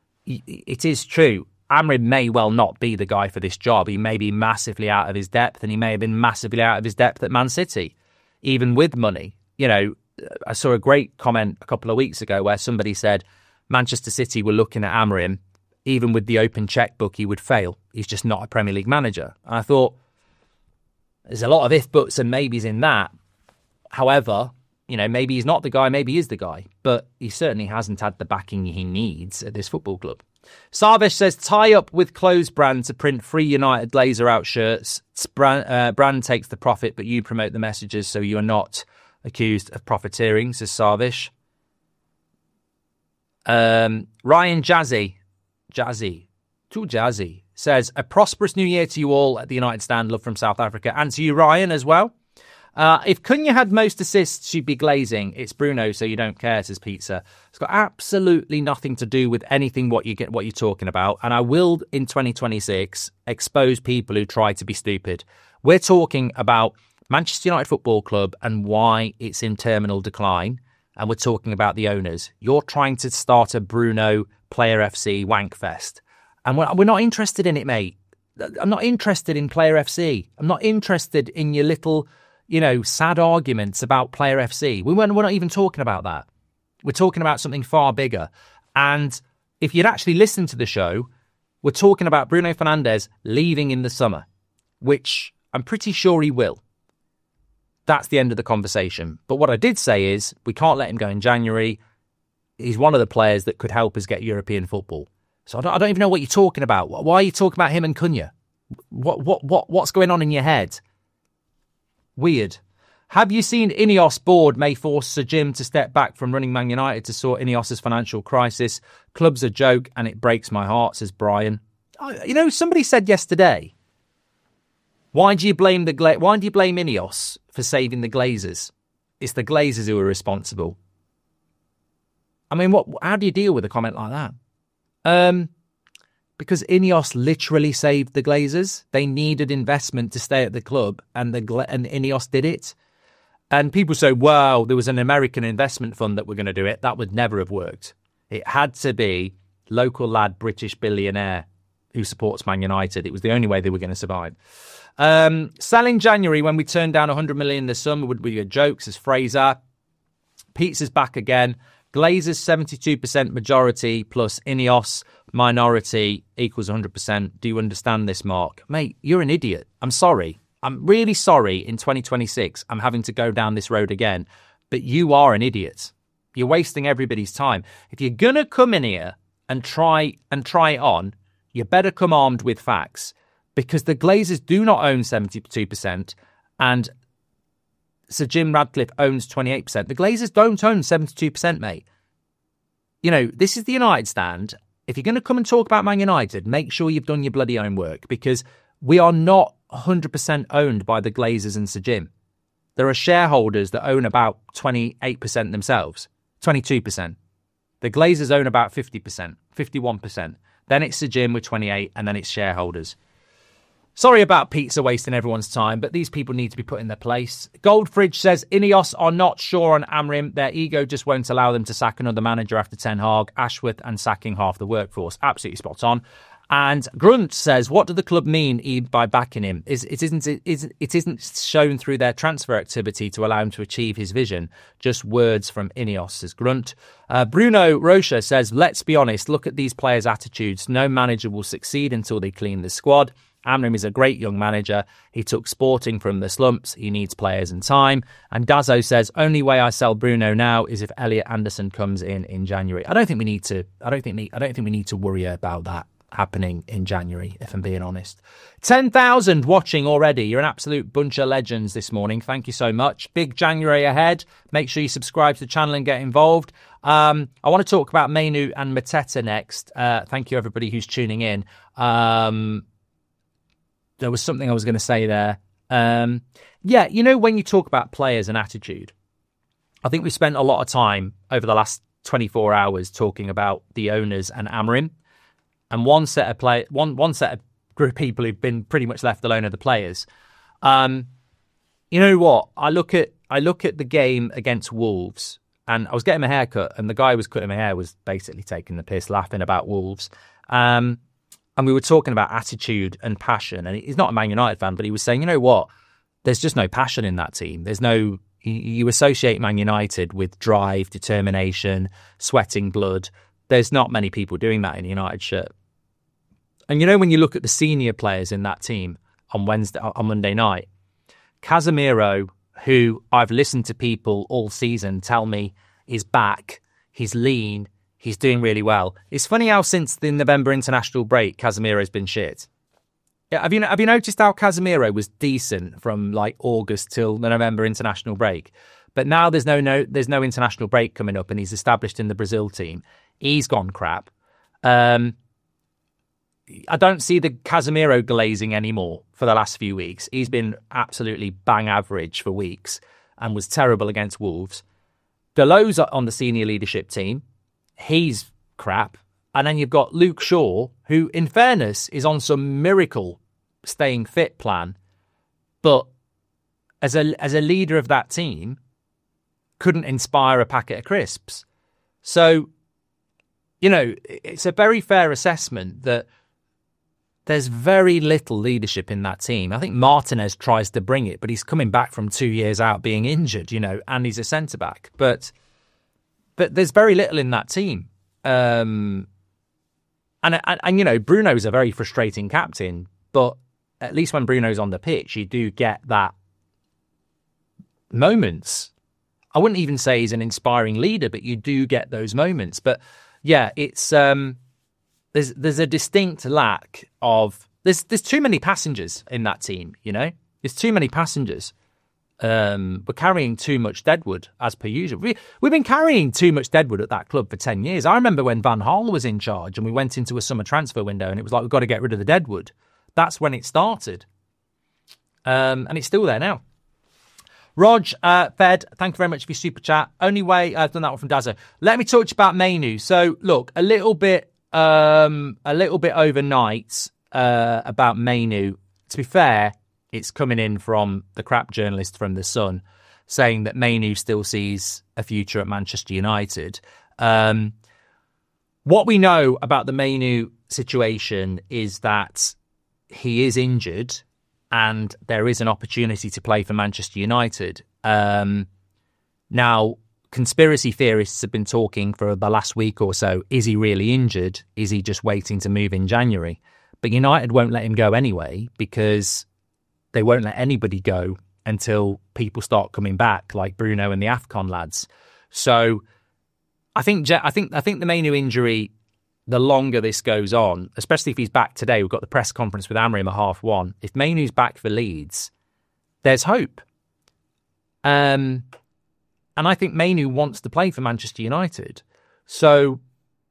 D: it is true. Amrin may well not be the guy for this job. He may be massively out of his depth, and he may have been massively out of his depth at Man City, even with money. You know, I saw a great comment a couple of weeks ago where somebody said Manchester City were looking at Amrin, even with the open checkbook, he would fail. He's just not a Premier League manager. And I thought, there's a lot of if, buts and maybes in that. However, you know, maybe he's not the guy, maybe he is the guy, but he certainly hasn't had the backing he needs at this football club. Sarvesh says, tie up with clothes brand to print free United Glazer out shirts. Brand, uh, brand takes the profit, but you promote the messages, so you are not accused of profiteering, says Sarvesh. Um, Ryan Jazzy, Jazzy, too Jazzy, says, a prosperous new year to you all at the United Stand. Love from South Africa. And to you, Ryan, as well. Uh, if Cunha had most assists, she'd be glazing. It's Bruno, so you don't care, says Pizza. It's got absolutely nothing to do with anything what you get, what you're talking about. And I will, in twenty twenty-six, expose people who try to be stupid. We're talking about Manchester United Football Club and why it's in terminal decline. And we're talking about the owners. You're trying to start a Bruno Player F C wankfest. And we're, we're not interested in it, mate. I'm not interested in Player F C. I'm not interested in your little, you know, sad arguments about Player F C. We weren't, we're not even talking about that. We're talking about something far bigger. And if you'd actually listened to the show, we're talking about Bruno Fernandes leaving in the summer, which I'm pretty sure he will. That's the end of the conversation. But what I did say is we can't let him go in January. He's one of the players that could help us get European football. So I don't, I don't even know what you're talking about. Why are you talking about him and Cunha? What, what, what, what's going on in your head? Weird. Have you seen Ineos board may force Sir Jim to step back from running Man United to sort Ineos' financial crisis? Club's a joke and it breaks my heart, says Brian. You know, somebody said yesterday, why do you blame the Gla- why do you blame Ineos for saving the Glazers? It's the Glazers who are responsible. I mean, what? How do you deal with a comment like that? Um, because Ineos literally saved the Glazers. They needed investment to stay at the club, and the Gla- and Ineos did it. And people say, wow, there was an American investment fund that were going to do it. That would never have worked. It had to be local lad, British billionaire who supports Man United. It was the only way they were going to survive. Um, selling January when we turned down one hundred million in the summer would be a joke, says Fraser. Pizza's back again. Glazers seventy-two percent majority plus Ineos minority equals one hundred percent. Do you understand this, Mark? Mate, you're an idiot. I'm sorry. I'm really sorry in twenty twenty-six I'm having to go down this road again. But you are an idiot. You're wasting everybody's time. If you're going to come in here and try and try it on, you better come armed with facts. Because the Glazers do not own seventy-two percent and Sir Jim Ratcliffe owns twenty-eight percent. The Glazers don't own seventy-two percent, mate. You know, this is the United Stand. If you're going to come and talk about Man United, make sure you've done your bloody own work, because we are not one hundred percent owned by the Glazers and Sir Jim. There are shareholders that own about twenty-eight percent themselves, twenty-two percent. The Glazers own about fifty percent, fifty-one percent. Then it's Sir Jim with twenty-eight, and then it's shareholders. Sorry about pizza wasting everyone's time, but these people need to be put in their place. Goldfridge says Ineos are not sure on Amrim. Their ego just won't allow them to sack another manager after Ten Hag, Ashworth and sacking half the workforce. Absolutely spot on. And Grunt says, what did the club mean by backing him? Is it isn't it, is, it isn't shown through their transfer activity to allow him to achieve his vision. Just words from Ineos, says Grunt. Uh, Bruno Rocha says, let's be honest, look at these players' attitudes. No manager will succeed until they clean the squad. Amrim is a great young manager. He took Sporting from the slumps. He needs players and time. And Dazzo says, only way I sell Bruno now is if Elliot Anderson comes in in January. I don't think we need to. I don't think. I don't think we need to worry about that happening in January, if I'm being honest. ten thousand watching already. You're an absolute bunch of legends this morning. Thank you so much. Big January ahead. Make sure you subscribe to the channel and get involved. Um, I want to talk about Mainu and Mateta next. Uh, thank you, everybody who's tuning in. Um, there was something I was going to say there. Um, yeah, you know, when you talk about players and attitude, I think we've spent a lot of time over the last twenty-four hours talking about the owners and Amrim. And one set of play, one one set of group of people who've been pretty much left alone are the players. Um, you know what? I look at I look at the game against Wolves, and I was getting my hair cut, and the guy who was cutting my hair was basically taking the piss, laughing about Wolves. Um, and we were talking about attitude and passion. And he's not a Man United fan, but he was saying, you know what? There's just no passion in that team. There's no. You associate Man United with drive, determination, sweating blood. There's not many people doing that in a United shirt. And you know, when you look at the senior players in that team on Wednesday, on Monday night, Casemiro, who I've listened to people all season tell me is back, he's lean, he's doing really well. It's funny how since the November international break, Casemiro's been shit. Yeah, have you have you noticed how Casemiro was decent from like August till the November international break? But now there's no no there's no international break coming up, and he's established in the Brazil team. He's gone crap. Um, I don't see the Casemiro glazing anymore for the last few weeks. He's been absolutely bang average for weeks and was terrible against Wolves. Dalot's on the senior leadership team. He's crap. And then you've got Luke Shaw, who, in fairness, is on some miracle staying fit plan. But as a as a leader of that team, couldn't inspire a packet of crisps. So, you know, it's a very fair assessment that there's very little leadership in that team. I think Martinez tries to bring it, but he's coming back from two years out being injured, you know, and he's a centre-back. But but there's very little in that team. Um, and, and, and, you know, Bruno's a very frustrating captain, but at least when Bruno's on the pitch, you do get that moments. I wouldn't even say he's an inspiring leader, but you do get those moments. But yeah, it's um, there's there's a distinct lack of there's there's too many passengers in that team. You know, there's too many passengers. Um, we're carrying too much deadwood as per usual. We, we've been carrying too much deadwood at that club for ten years. I remember when Van Gaal was in charge and we went into a summer transfer window and it was like, we've got to get rid of the deadwood. That's when it started. Um, and it's still there now. Rog, uh, Fed, thank you very much for your super chat. Only way I've done that one from Dazza. Let me talk to you about Mainu. So look, a little bit, um, a little bit overnight uh, about Mainu. To be fair, it's coming in from the crap journalist from The Sun saying that Mainu still sees a future at Manchester United. Um, What we know about the Mainoo situation is that he is injured and there is an opportunity to play for Manchester United. Um, now, conspiracy theorists have been talking for the last week or so. Is he really injured? Is he just waiting to move in January? But United won't let him go anyway, because they won't let anybody go until people start coming back, like Bruno and the AFCON lads. So I think I think I think the Mainoo injury, the longer this goes on, especially if he's back today, we've got the press conference with Amorim at half one. If Mainoo's back for Leeds, there's hope. Um, and I think Mainoo wants to play for Manchester United. So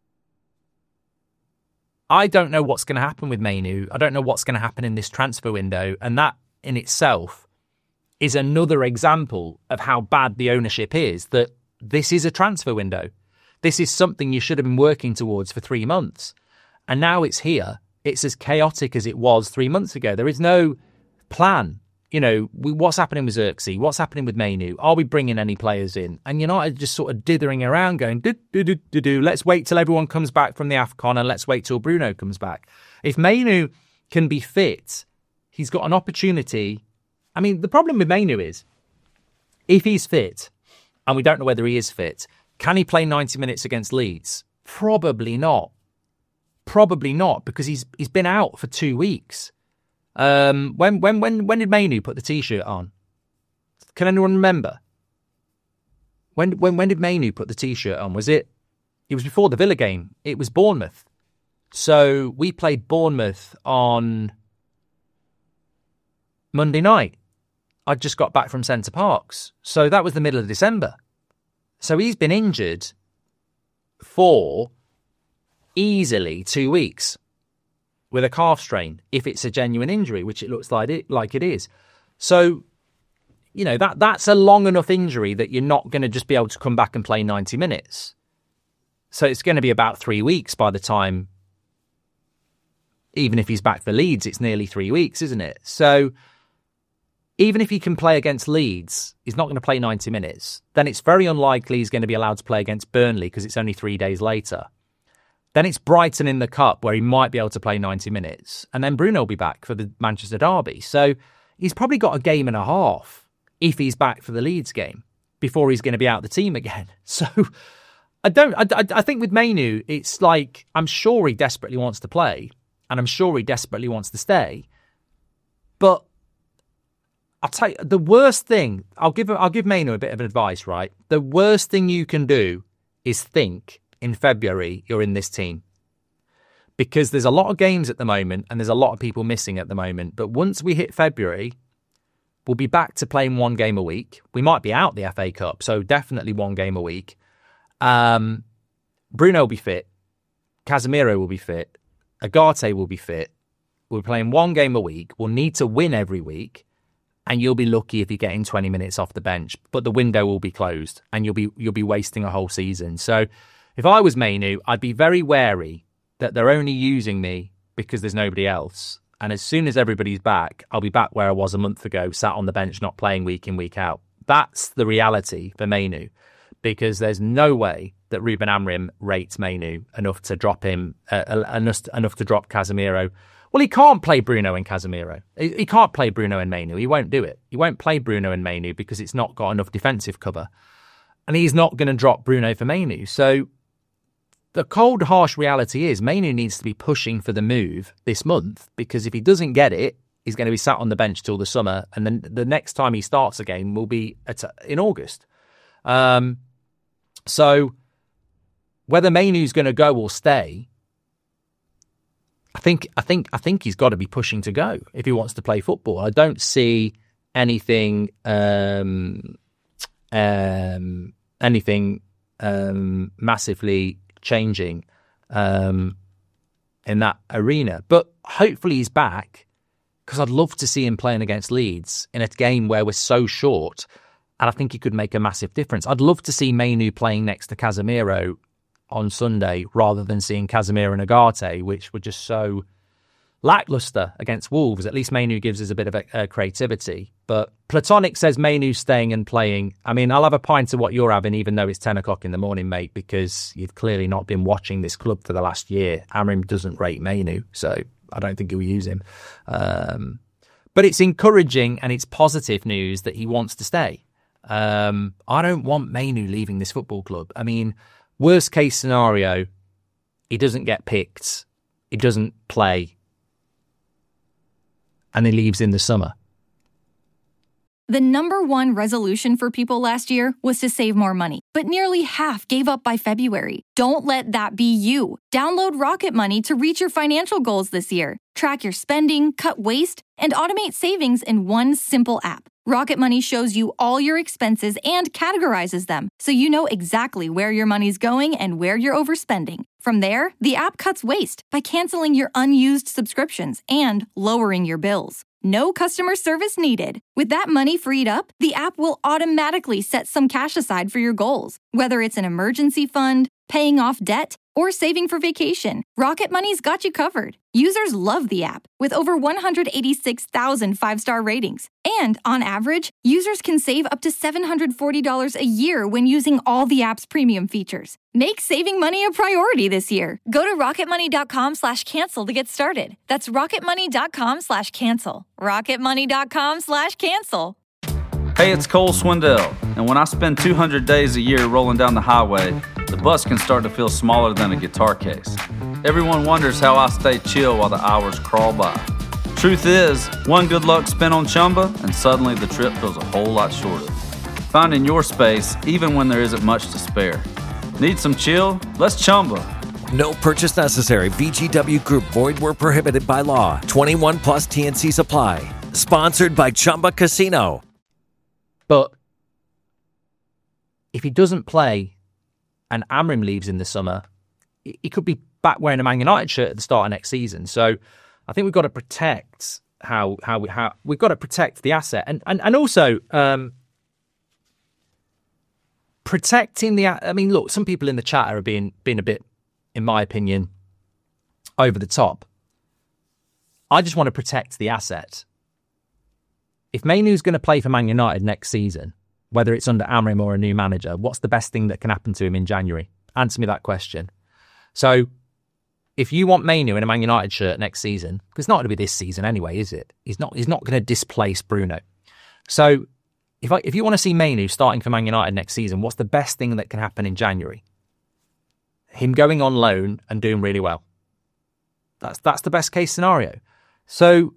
D: I don't know what's going to happen with Mainoo. I don't know what's going to happen in this transfer window. And that in itself is another example of how bad the ownership is, that this is a transfer window. This is something you should have been working towards for three months. And now it's here. It's as chaotic as it was three months ago. There is no plan. You know, what's happening with Xerxes? What's happening with Mainoo? Are we bringing any players in? And United just sort of dithering around going, do, do, do, do, do. Let's wait till everyone comes back from the AFCON and let's wait till Bruno comes back. If Mainoo can be fit, he's got an opportunity. I mean, the problem with Mainoo is, if he's fit, and we don't know whether he is fit, can he play ninety minutes against Leeds? Probably not. Probably not, because he's he's been out for two weeks. Um, when when when when did Mainoo put the t-shirt on? Can anyone remember? When when when did Mainoo put the t-shirt on? Was it? It was before the Villa game. It was Bournemouth. So we played Bournemouth on Monday night. I just got back from Centre Parks, so that was the middle of December. So he's been injured for easily two weeks. With a calf strain, if it's a genuine injury, which it looks like it, like it is. So, you know, that that's a long enough injury that you're not going to just be able to come back and play ninety minutes. So it's going to be about three weeks by the time, even if he's back for Leeds, it's nearly three weeks, isn't it? So even if he can play against Leeds, he's not going to play ninety minutes. Then it's very unlikely he's going to be allowed to play against Burnley because it's only three days later. Then it's Brighton in the Cup where he might be able to play ninety minutes. And then Bruno will be back for the Manchester derby. So he's probably got a game and a half if he's back for the Leeds game before he's going to be out of the team again. So I don't, I, I think with Mainoo, it's like, I'm sure he desperately wants to play and I'm sure he desperately wants to stay. But I'll tell you, the worst thing, I'll give, I'll give Mainoo a bit of advice, right? The worst thing you can do is think in February you're in this team, because there's a lot of games at the moment and there's a lot of people missing at the moment. But once we hit February, we'll be back to playing one game a week. We might be out the F A Cup, so definitely one game a week. Um, Bruno will be fit. Casemiro will be fit. Agate will be fit. We're playing one game a week. We'll need to win every week. And you'll be lucky if you're getting twenty minutes off the bench. But the window will be closed and you'll be you'll be wasting a whole season. So if I was Mainoo, I'd be very wary that they're only using me because there's nobody else. And as soon as everybody's back, I'll be back where I was a month ago, sat on the bench, not playing week in, week out. That's the reality for Mainoo, because there's no way that Ruben Amorim rates Mainoo enough to drop him, uh, enough, enough to drop Casemiro. Well, he can't play Bruno and Casemiro. He, he can't play Bruno and Mainoo. He won't do it. He won't play Bruno and Mainoo because it's not got enough defensive cover. And he's not going to drop Bruno for Mainoo. So the cold, harsh reality is Mainoo needs to be pushing for the move this month, because if he doesn't get it, he's going to be sat on the bench till the summer, and then the next time he starts again will be at, in August. Um, so whether Mainoo's going to go or stay, I think I think I think he's got to be pushing to go if he wants to play football. I don't see anything um, um, anything um, massively changing um, in that arena. But hopefully he's back, because I'd love to see him playing against Leeds in a game where we're so short, and I think he could make a massive difference. I'd love to see Mainoo playing next to Casemiro on Sunday rather than seeing Casemiro and Agate, which were just so lacklustre against Wolves. At least Mainoo gives us a bit of a, a creativity. But Platonic says Mainoo's staying and playing. I mean, I'll have a pint of what you're having, even though it's ten o'clock in the morning, mate, because you've clearly not been watching this club for the last year. Amrim doesn't rate Mainoo, so I don't think he'll use him. Um, but it's encouraging and it's positive news that he wants to stay. Um, I don't want Mainoo leaving this football club. I mean, worst case scenario, he doesn't get picked, he doesn't play, and he leaves in the summer.
E: The number one resolution for people last year was to save more money, but nearly half gave up by February. Don't let that be you. Download Rocket Money to reach your financial goals this year. Track your spending, cut waste, and automate savings in one simple app. Rocket Money shows you all your expenses and categorizes them, so you know exactly where your money's going and where you're overspending. From there, the app cuts waste by canceling your unused subscriptions and lowering your bills. No customer service needed. With that money freed up, the app will automatically set some cash aside for your goals. Whether it's an emergency fund, paying off debt, or saving for vacation, Rocket Money's got you covered. Users love the app, with over one hundred eighty-six thousand five-star ratings. And on average, users can save up to seven hundred forty dollars a year when using all the app's premium features. Make saving money a priority this year. Go to rocketmoney.com slash cancel to get started. That's rocketmoney.com slash cancel. rocketmoney.com slash cancel.
H: Hey, it's Cole Swindell, and when I spend two hundred days a year rolling down the highway, the bus can start to feel smaller than a guitar case. Everyone wonders how I stay chill while the hours crawl by. Truth is, one good luck spin on Chumba, and suddenly the trip feels a whole lot shorter. Finding your space, even when there isn't much to spare. Need some chill? Let's Chumba.
I: No purchase necessary. V G W Group. Void where prohibited by law. twenty-one plus T N C Supply. Sponsored by Chumba Casino.
D: But if he doesn't play and Amrim leaves in the summer, he could be back wearing a Man United shirt at the start of next season. So I think we've got to protect how how we how we've got to protect the asset and and and also um, protecting the. I mean, look, some people in the chat are being being a bit, in my opinion, over the top. I just want to protect the asset. If Mainoo's going to play for Man United next season, whether it's under Amrim or a new manager, what's the best thing that can happen to him in January? Answer me that question. So, if you want Mainoo in a Man United shirt next season, because it's not going to be this season anyway, is it? He's not. He's not going to displace Bruno. So, if I, if you want to see Mainoo starting for Man United next season, what's the best thing that can happen in January? Him going on loan and doing really well. That's that's the best case scenario. So,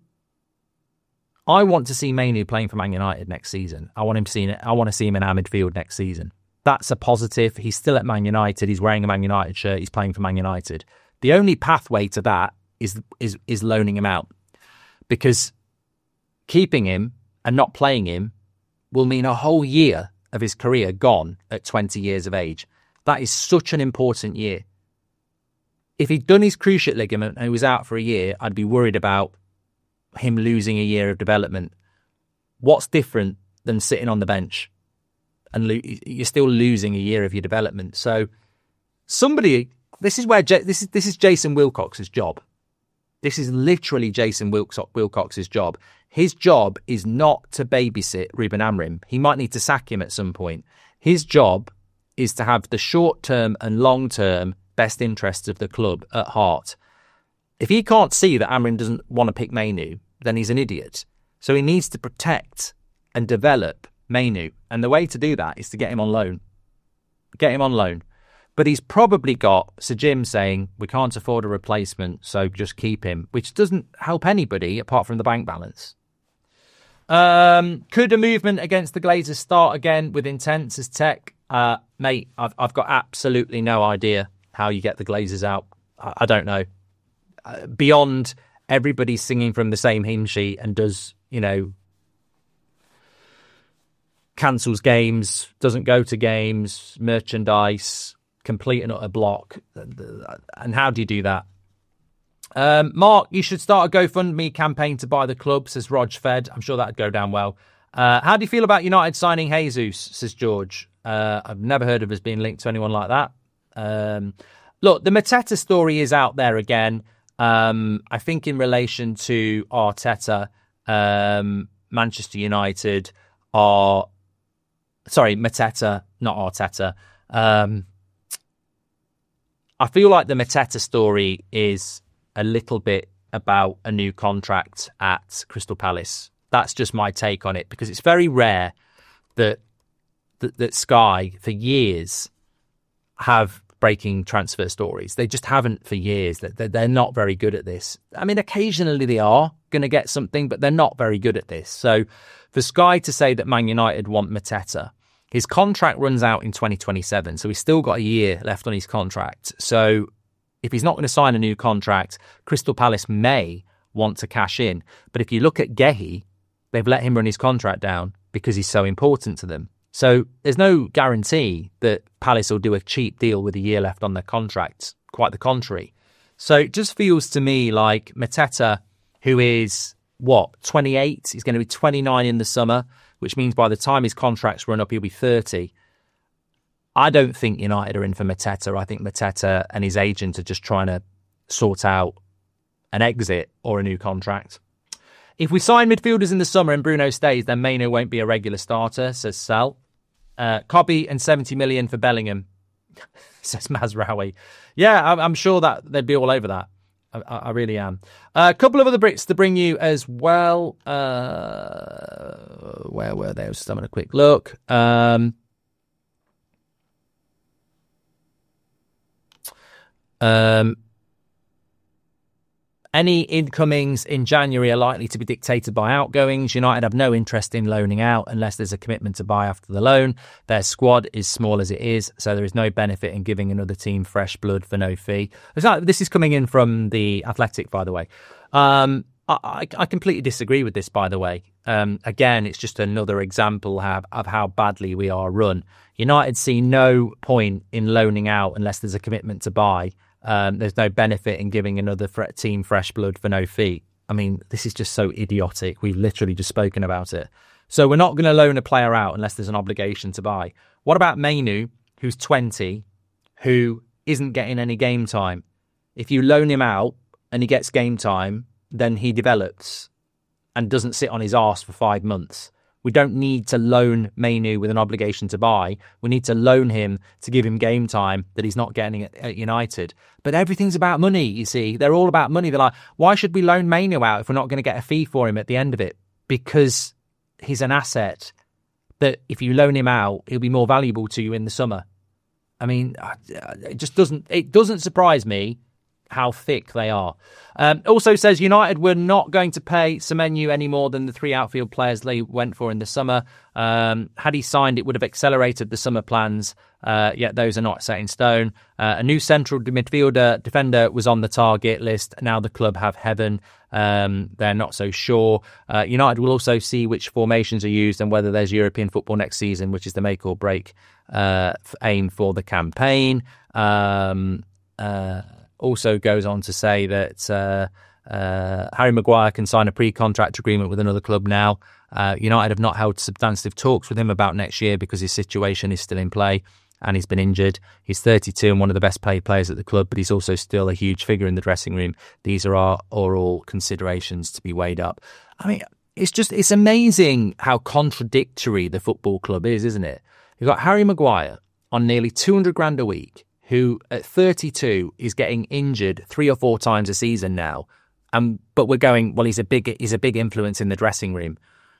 D: I want to see Mainoo playing for Man United next season. I want him seeing it. I want to see him in our midfield next season. That's a positive. He's still at Man United. He's wearing a Man United shirt. He's playing for Man United. The only pathway to that is is is loaning him out, because keeping him and not playing him will mean a whole year of his career gone at twenty years of age. That is such an important year. If he'd done his cruciate ligament and he was out for a year, I'd be worried about him losing a year of development. What's different than sitting on the bench and lo- you're still losing a year of your development? So somebody, this is where J- this is this is Jason Wilcox's job. This is literally Jason Wilcox, Wilcox's job. His job is not to babysit Ruben Amrim. He might need to sack him at some point. His job is to have the short-term and long-term best interests of the club at heart. If he can't see that Amrim doesn't want to pick Mainoo, then he's an idiot. So he needs to protect and develop Mainoo. And the way to do that is to get him on loan. Get him on loan. But he's probably got Sir Jim saying, we can't afford a replacement, so just keep him, which doesn't help anybody apart from the bank balance. Um, could a movement against the Glazers start again with intent, says Tech? Uh, mate, I've, I've got absolutely no idea how you get the Glazers out. I, I don't know. Uh, beyond everybody singing from the same hymn sheet and does, you know, cancels games, doesn't go to games, merchandise, complete and utter block. And how do you do that? Um, Mark, you should start a GoFundMe campaign to buy the club, says Rog Fed. I'm sure that'd go down well. Uh, how do you feel about United signing Jesus, says George? Uh, I've never heard of us being linked to anyone like that. Um, look, the Mateta story is out there again. Um, I think in relation to Arteta, um, Manchester United are... Sorry, Mateta, not Arteta. Um, I feel like the Mateta story is a little bit about a new contract at Crystal Palace. That's just my take on it, because it's very rare that that, that Sky, for years, have breaking transfer stories. They just haven't for years. They're, they're not very good at this. I mean, occasionally they are going to get something, but they're not very good at this. So for Sky to say that Man United want Mateta, his contract runs out in twenty twenty-seven, so he's still got a year left on his contract. So if he's not going to sign a new contract, Crystal Palace may want to cash in. But if you look at Gehi, they've let him run his contract down because he's so important to them. So there's no guarantee that Palace will do a cheap deal with a year left on their contract. Quite the contrary. So it just feels to me like Mateta, who is, what, twenty-eight? He's going to be twenty-nine in the summer, which means by the time his contract's run up, he'll be thirty. I don't think United are in for Mateta. I think Mateta and his agent are just trying to sort out an exit or a new contract. If we sign midfielders in the summer and Bruno stays, then Maino won't be a regular starter, says Sal. Uh, Cobby and seventy million for Bellingham, says Mazraoui. Yeah, I'm, I'm sure that they'd be all over that. I, I really am. Uh, a couple of other Brits to bring you as well. Uh, where were they? I was just having a quick look. Um, um, any incomings in January are likely to be dictated by outgoings. United have no interest in loaning out unless there's a commitment to buy after the loan. Their squad is small as it is, so there is no benefit in giving another team fresh blood for no fee. This is coming in from The Athletic, by the way. Um, I, I completely disagree with this, by the way. Um, again, it's just another example of, of how badly we are run. United see no point in loaning out unless there's a commitment to buy. Um, there's no benefit in giving another team fresh blood for no fee. I mean, this is just so idiotic. We've literally just spoken about it. So we're not going to loan a player out unless there's an obligation to buy. What about Mainu, who's twenty, who isn't getting any game time? If you loan him out and he gets game time, then he develops and doesn't sit on his arse for five months. We don't need to loan Mainu with an obligation to buy. We need to loan him to give him game time that he's not getting at, at United. But everything's about money, you see. They're all about money. They're like, why should we loan Mainu out if we're not going to get a fee for him at the end of it? Because he's an asset that if you loan him out, he'll be more valuable to you in the summer. I mean, it just doesn't, it doesn't surprise me how thick they are. Um, also says United were not going to pay Semenyo any more than the three outfield players they went for in the summer. Um, had he signed, it would have accelerated the summer plans, uh, yet those are not set in stone. Uh, a new central midfielder defender was on the target list. Now the club have Heaven. Um, they're not so sure. Uh, United will also see which formations are used and whether there's European football next season, which is the make or break uh, aim for the campaign. Um, uh, Also goes on to say that uh, uh, Harry Maguire can sign a pre-contract agreement with another club now. Uh, United have not held substantive talks with him about next year because his situation is still in play and he's been injured. He's thirty-two and one of the best paid players at the club, but he's also still a huge figure in the dressing room. These are, our, are all considerations to be weighed up. I mean, it's just, it's amazing how contradictory the football club is, isn't it? You've got Harry Maguire on nearly two hundred grand a week, who at thirty-two is getting injured three or four times a season now. Um, but we're going, well, he's a big he's a big influence in the dressing room.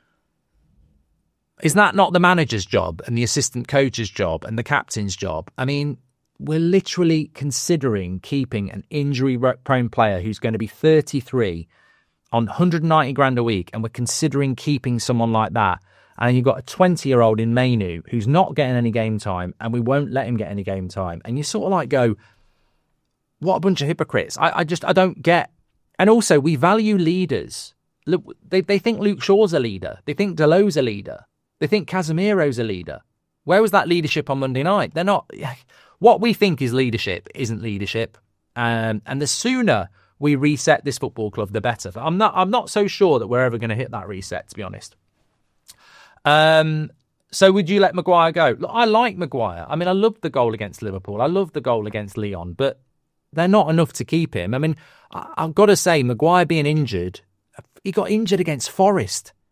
D: Is that not the manager's job and the assistant coach's job and the captain's job? I mean, we're literally considering keeping an injury-prone player who's going to be thirty-three on one hundred ninety grand a week, and we're considering keeping someone like that. And you've got a twenty-year-old in Mainu who's not getting any game time, and we won't let him get any game time. And you sort of like go, what a bunch of hypocrites. I, I just, I don't get. And also, we value leaders. Look, they, they think Luke Shaw's a leader. They think Dalot's a leader. They think Casemiro's a leader. Where was that leadership on Monday night? They're not. What we think is leadership isn't leadership. Um, and the sooner we reset this football club, the better. I'm not, I'm not so sure that we're ever going to hit that reset, to be honest. Um, so would you let Maguire go? Look, I like Maguire. I mean, I loved the goal against Liverpool. I loved the goal against Lyon, but they're not enough to keep him. I mean, I, I've got to say, Maguire being injured, he got injured against Forest.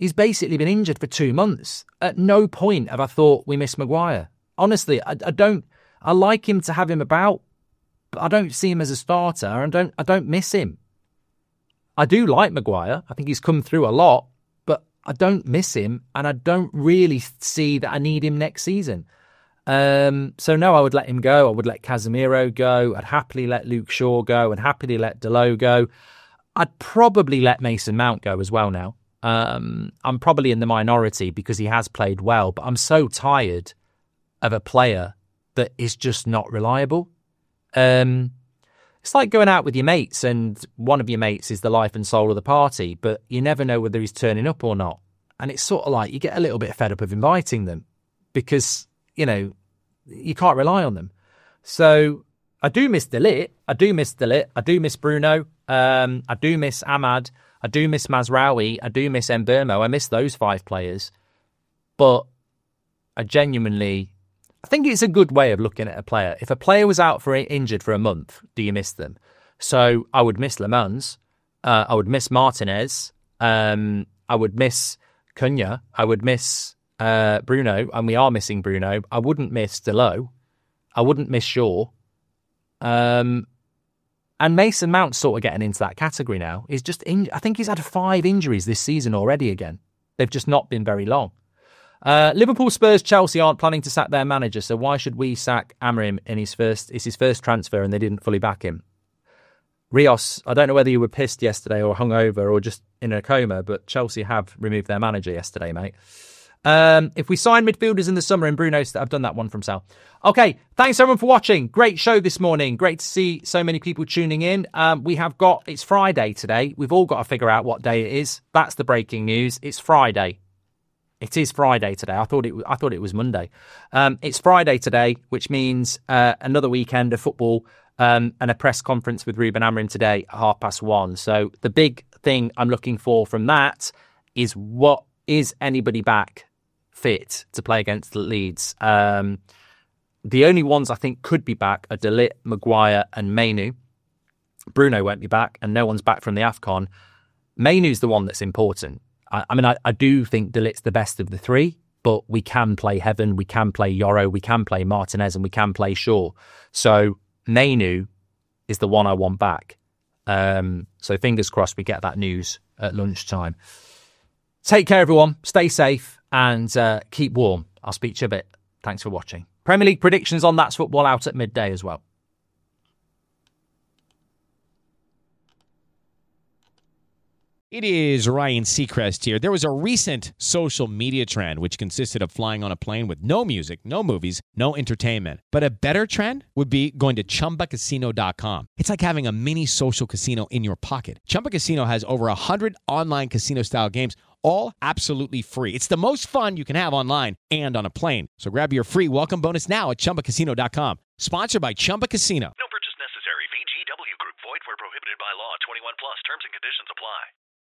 D: He's basically been injured for two months. At no point have I thought we miss Maguire. Honestly, I, I don't. I like him to have him about, but I don't see him as a starter. I don't. I don't miss him. I do like Maguire. I think he's come through a lot, but I don't miss him, and I don't really see that I need him next season. Um, so no, I would let him go. I would let Casemiro go. I'd happily let Luke Shaw go. I'd happily let Dalot go. I'd probably let Mason Mount go as well now. Um, I'm probably in the minority because he has played well, but I'm so tired of a player that is just not reliable. Um, it's like going out with your mates and one of your mates is the life and soul of the party, but you never know whether he's turning up or not. And it's sort of like you get a little bit fed up of inviting them because, you know, you can't rely on them. So I do miss De Ligt. I do miss De Ligt. I do miss Bruno. Um, I do miss Ahmad. I do miss Mazraoui. I do miss Mbeumo. I miss those five players. But I genuinely, I think it's a good way of looking at a player. If a player was out for injured for a month, do you miss them? So I would miss Le Mans. Uh, I would miss Martinez. Um, I would miss Cunha. I would miss uh, Bruno. And we are missing Bruno. I wouldn't miss Dalot. I wouldn't miss Shaw. Um, and Mason Mount's sort of getting into that category now. He's just, in, I think he's had five injuries this season already again. They've just not been very long. Uh, Liverpool, Spurs, Chelsea aren't planning to sack their manager, so why should we sack Amorim in his first, it's his first transfer and they didn't fully back him? Rios, I don't know whether you were pissed yesterday or hungover or just in a coma, but Chelsea have removed their manager yesterday, mate. Um, if we sign midfielders in the summer in Bruno, I've done that one from Sal. Okay, thanks everyone for watching. Great show this morning. Great to see so many people tuning in. Um, we have got, it's Friday today. We've all got to figure out what day it is. That's the breaking news. It's Friday. It is Friday today. I thought it. I thought it was Monday. Um, it's Friday today, which means uh, another weekend of football um, and a press conference with Ruben Amorim today at half past one. So the big thing I'm looking for from that is what is anybody back fit to play against Leeds? Um, the only ones I think could be back are De Ligt, Maguire, and Mainoo. Bruno won't be back, and no one's back from the AFCON. Mainoo's the one that's important. I mean, I, I do think De Ligt's the best of the three, but we can play Heaven, we can play Yoro, we can play Martinez, and we can play Shaw. So Mainoo is the one I want back. Um, so fingers crossed we get that news at lunchtime. Take care, everyone. Stay safe and uh, keep warm. I'll speak to you a bit. Thanks for watching. Premier League predictions on That's Football out at midday as well.
F: It is Ryan Seacrest here. There was a recent social media trend which consisted of flying on a plane with no music, no movies, no entertainment. But a better trend would be going to Chumba Casino dot com. It's like having a mini social casino in your pocket. Chumba Casino has over one hundred online casino-style games, all absolutely free. It's the most fun you can have online and on a plane. So grab your free welcome bonus now at Chumba Casino dot com. Sponsored by Chumba Casino.
G: No purchase necessary. V G W Group. Void where prohibited by law. twenty-one plus. Terms and conditions apply.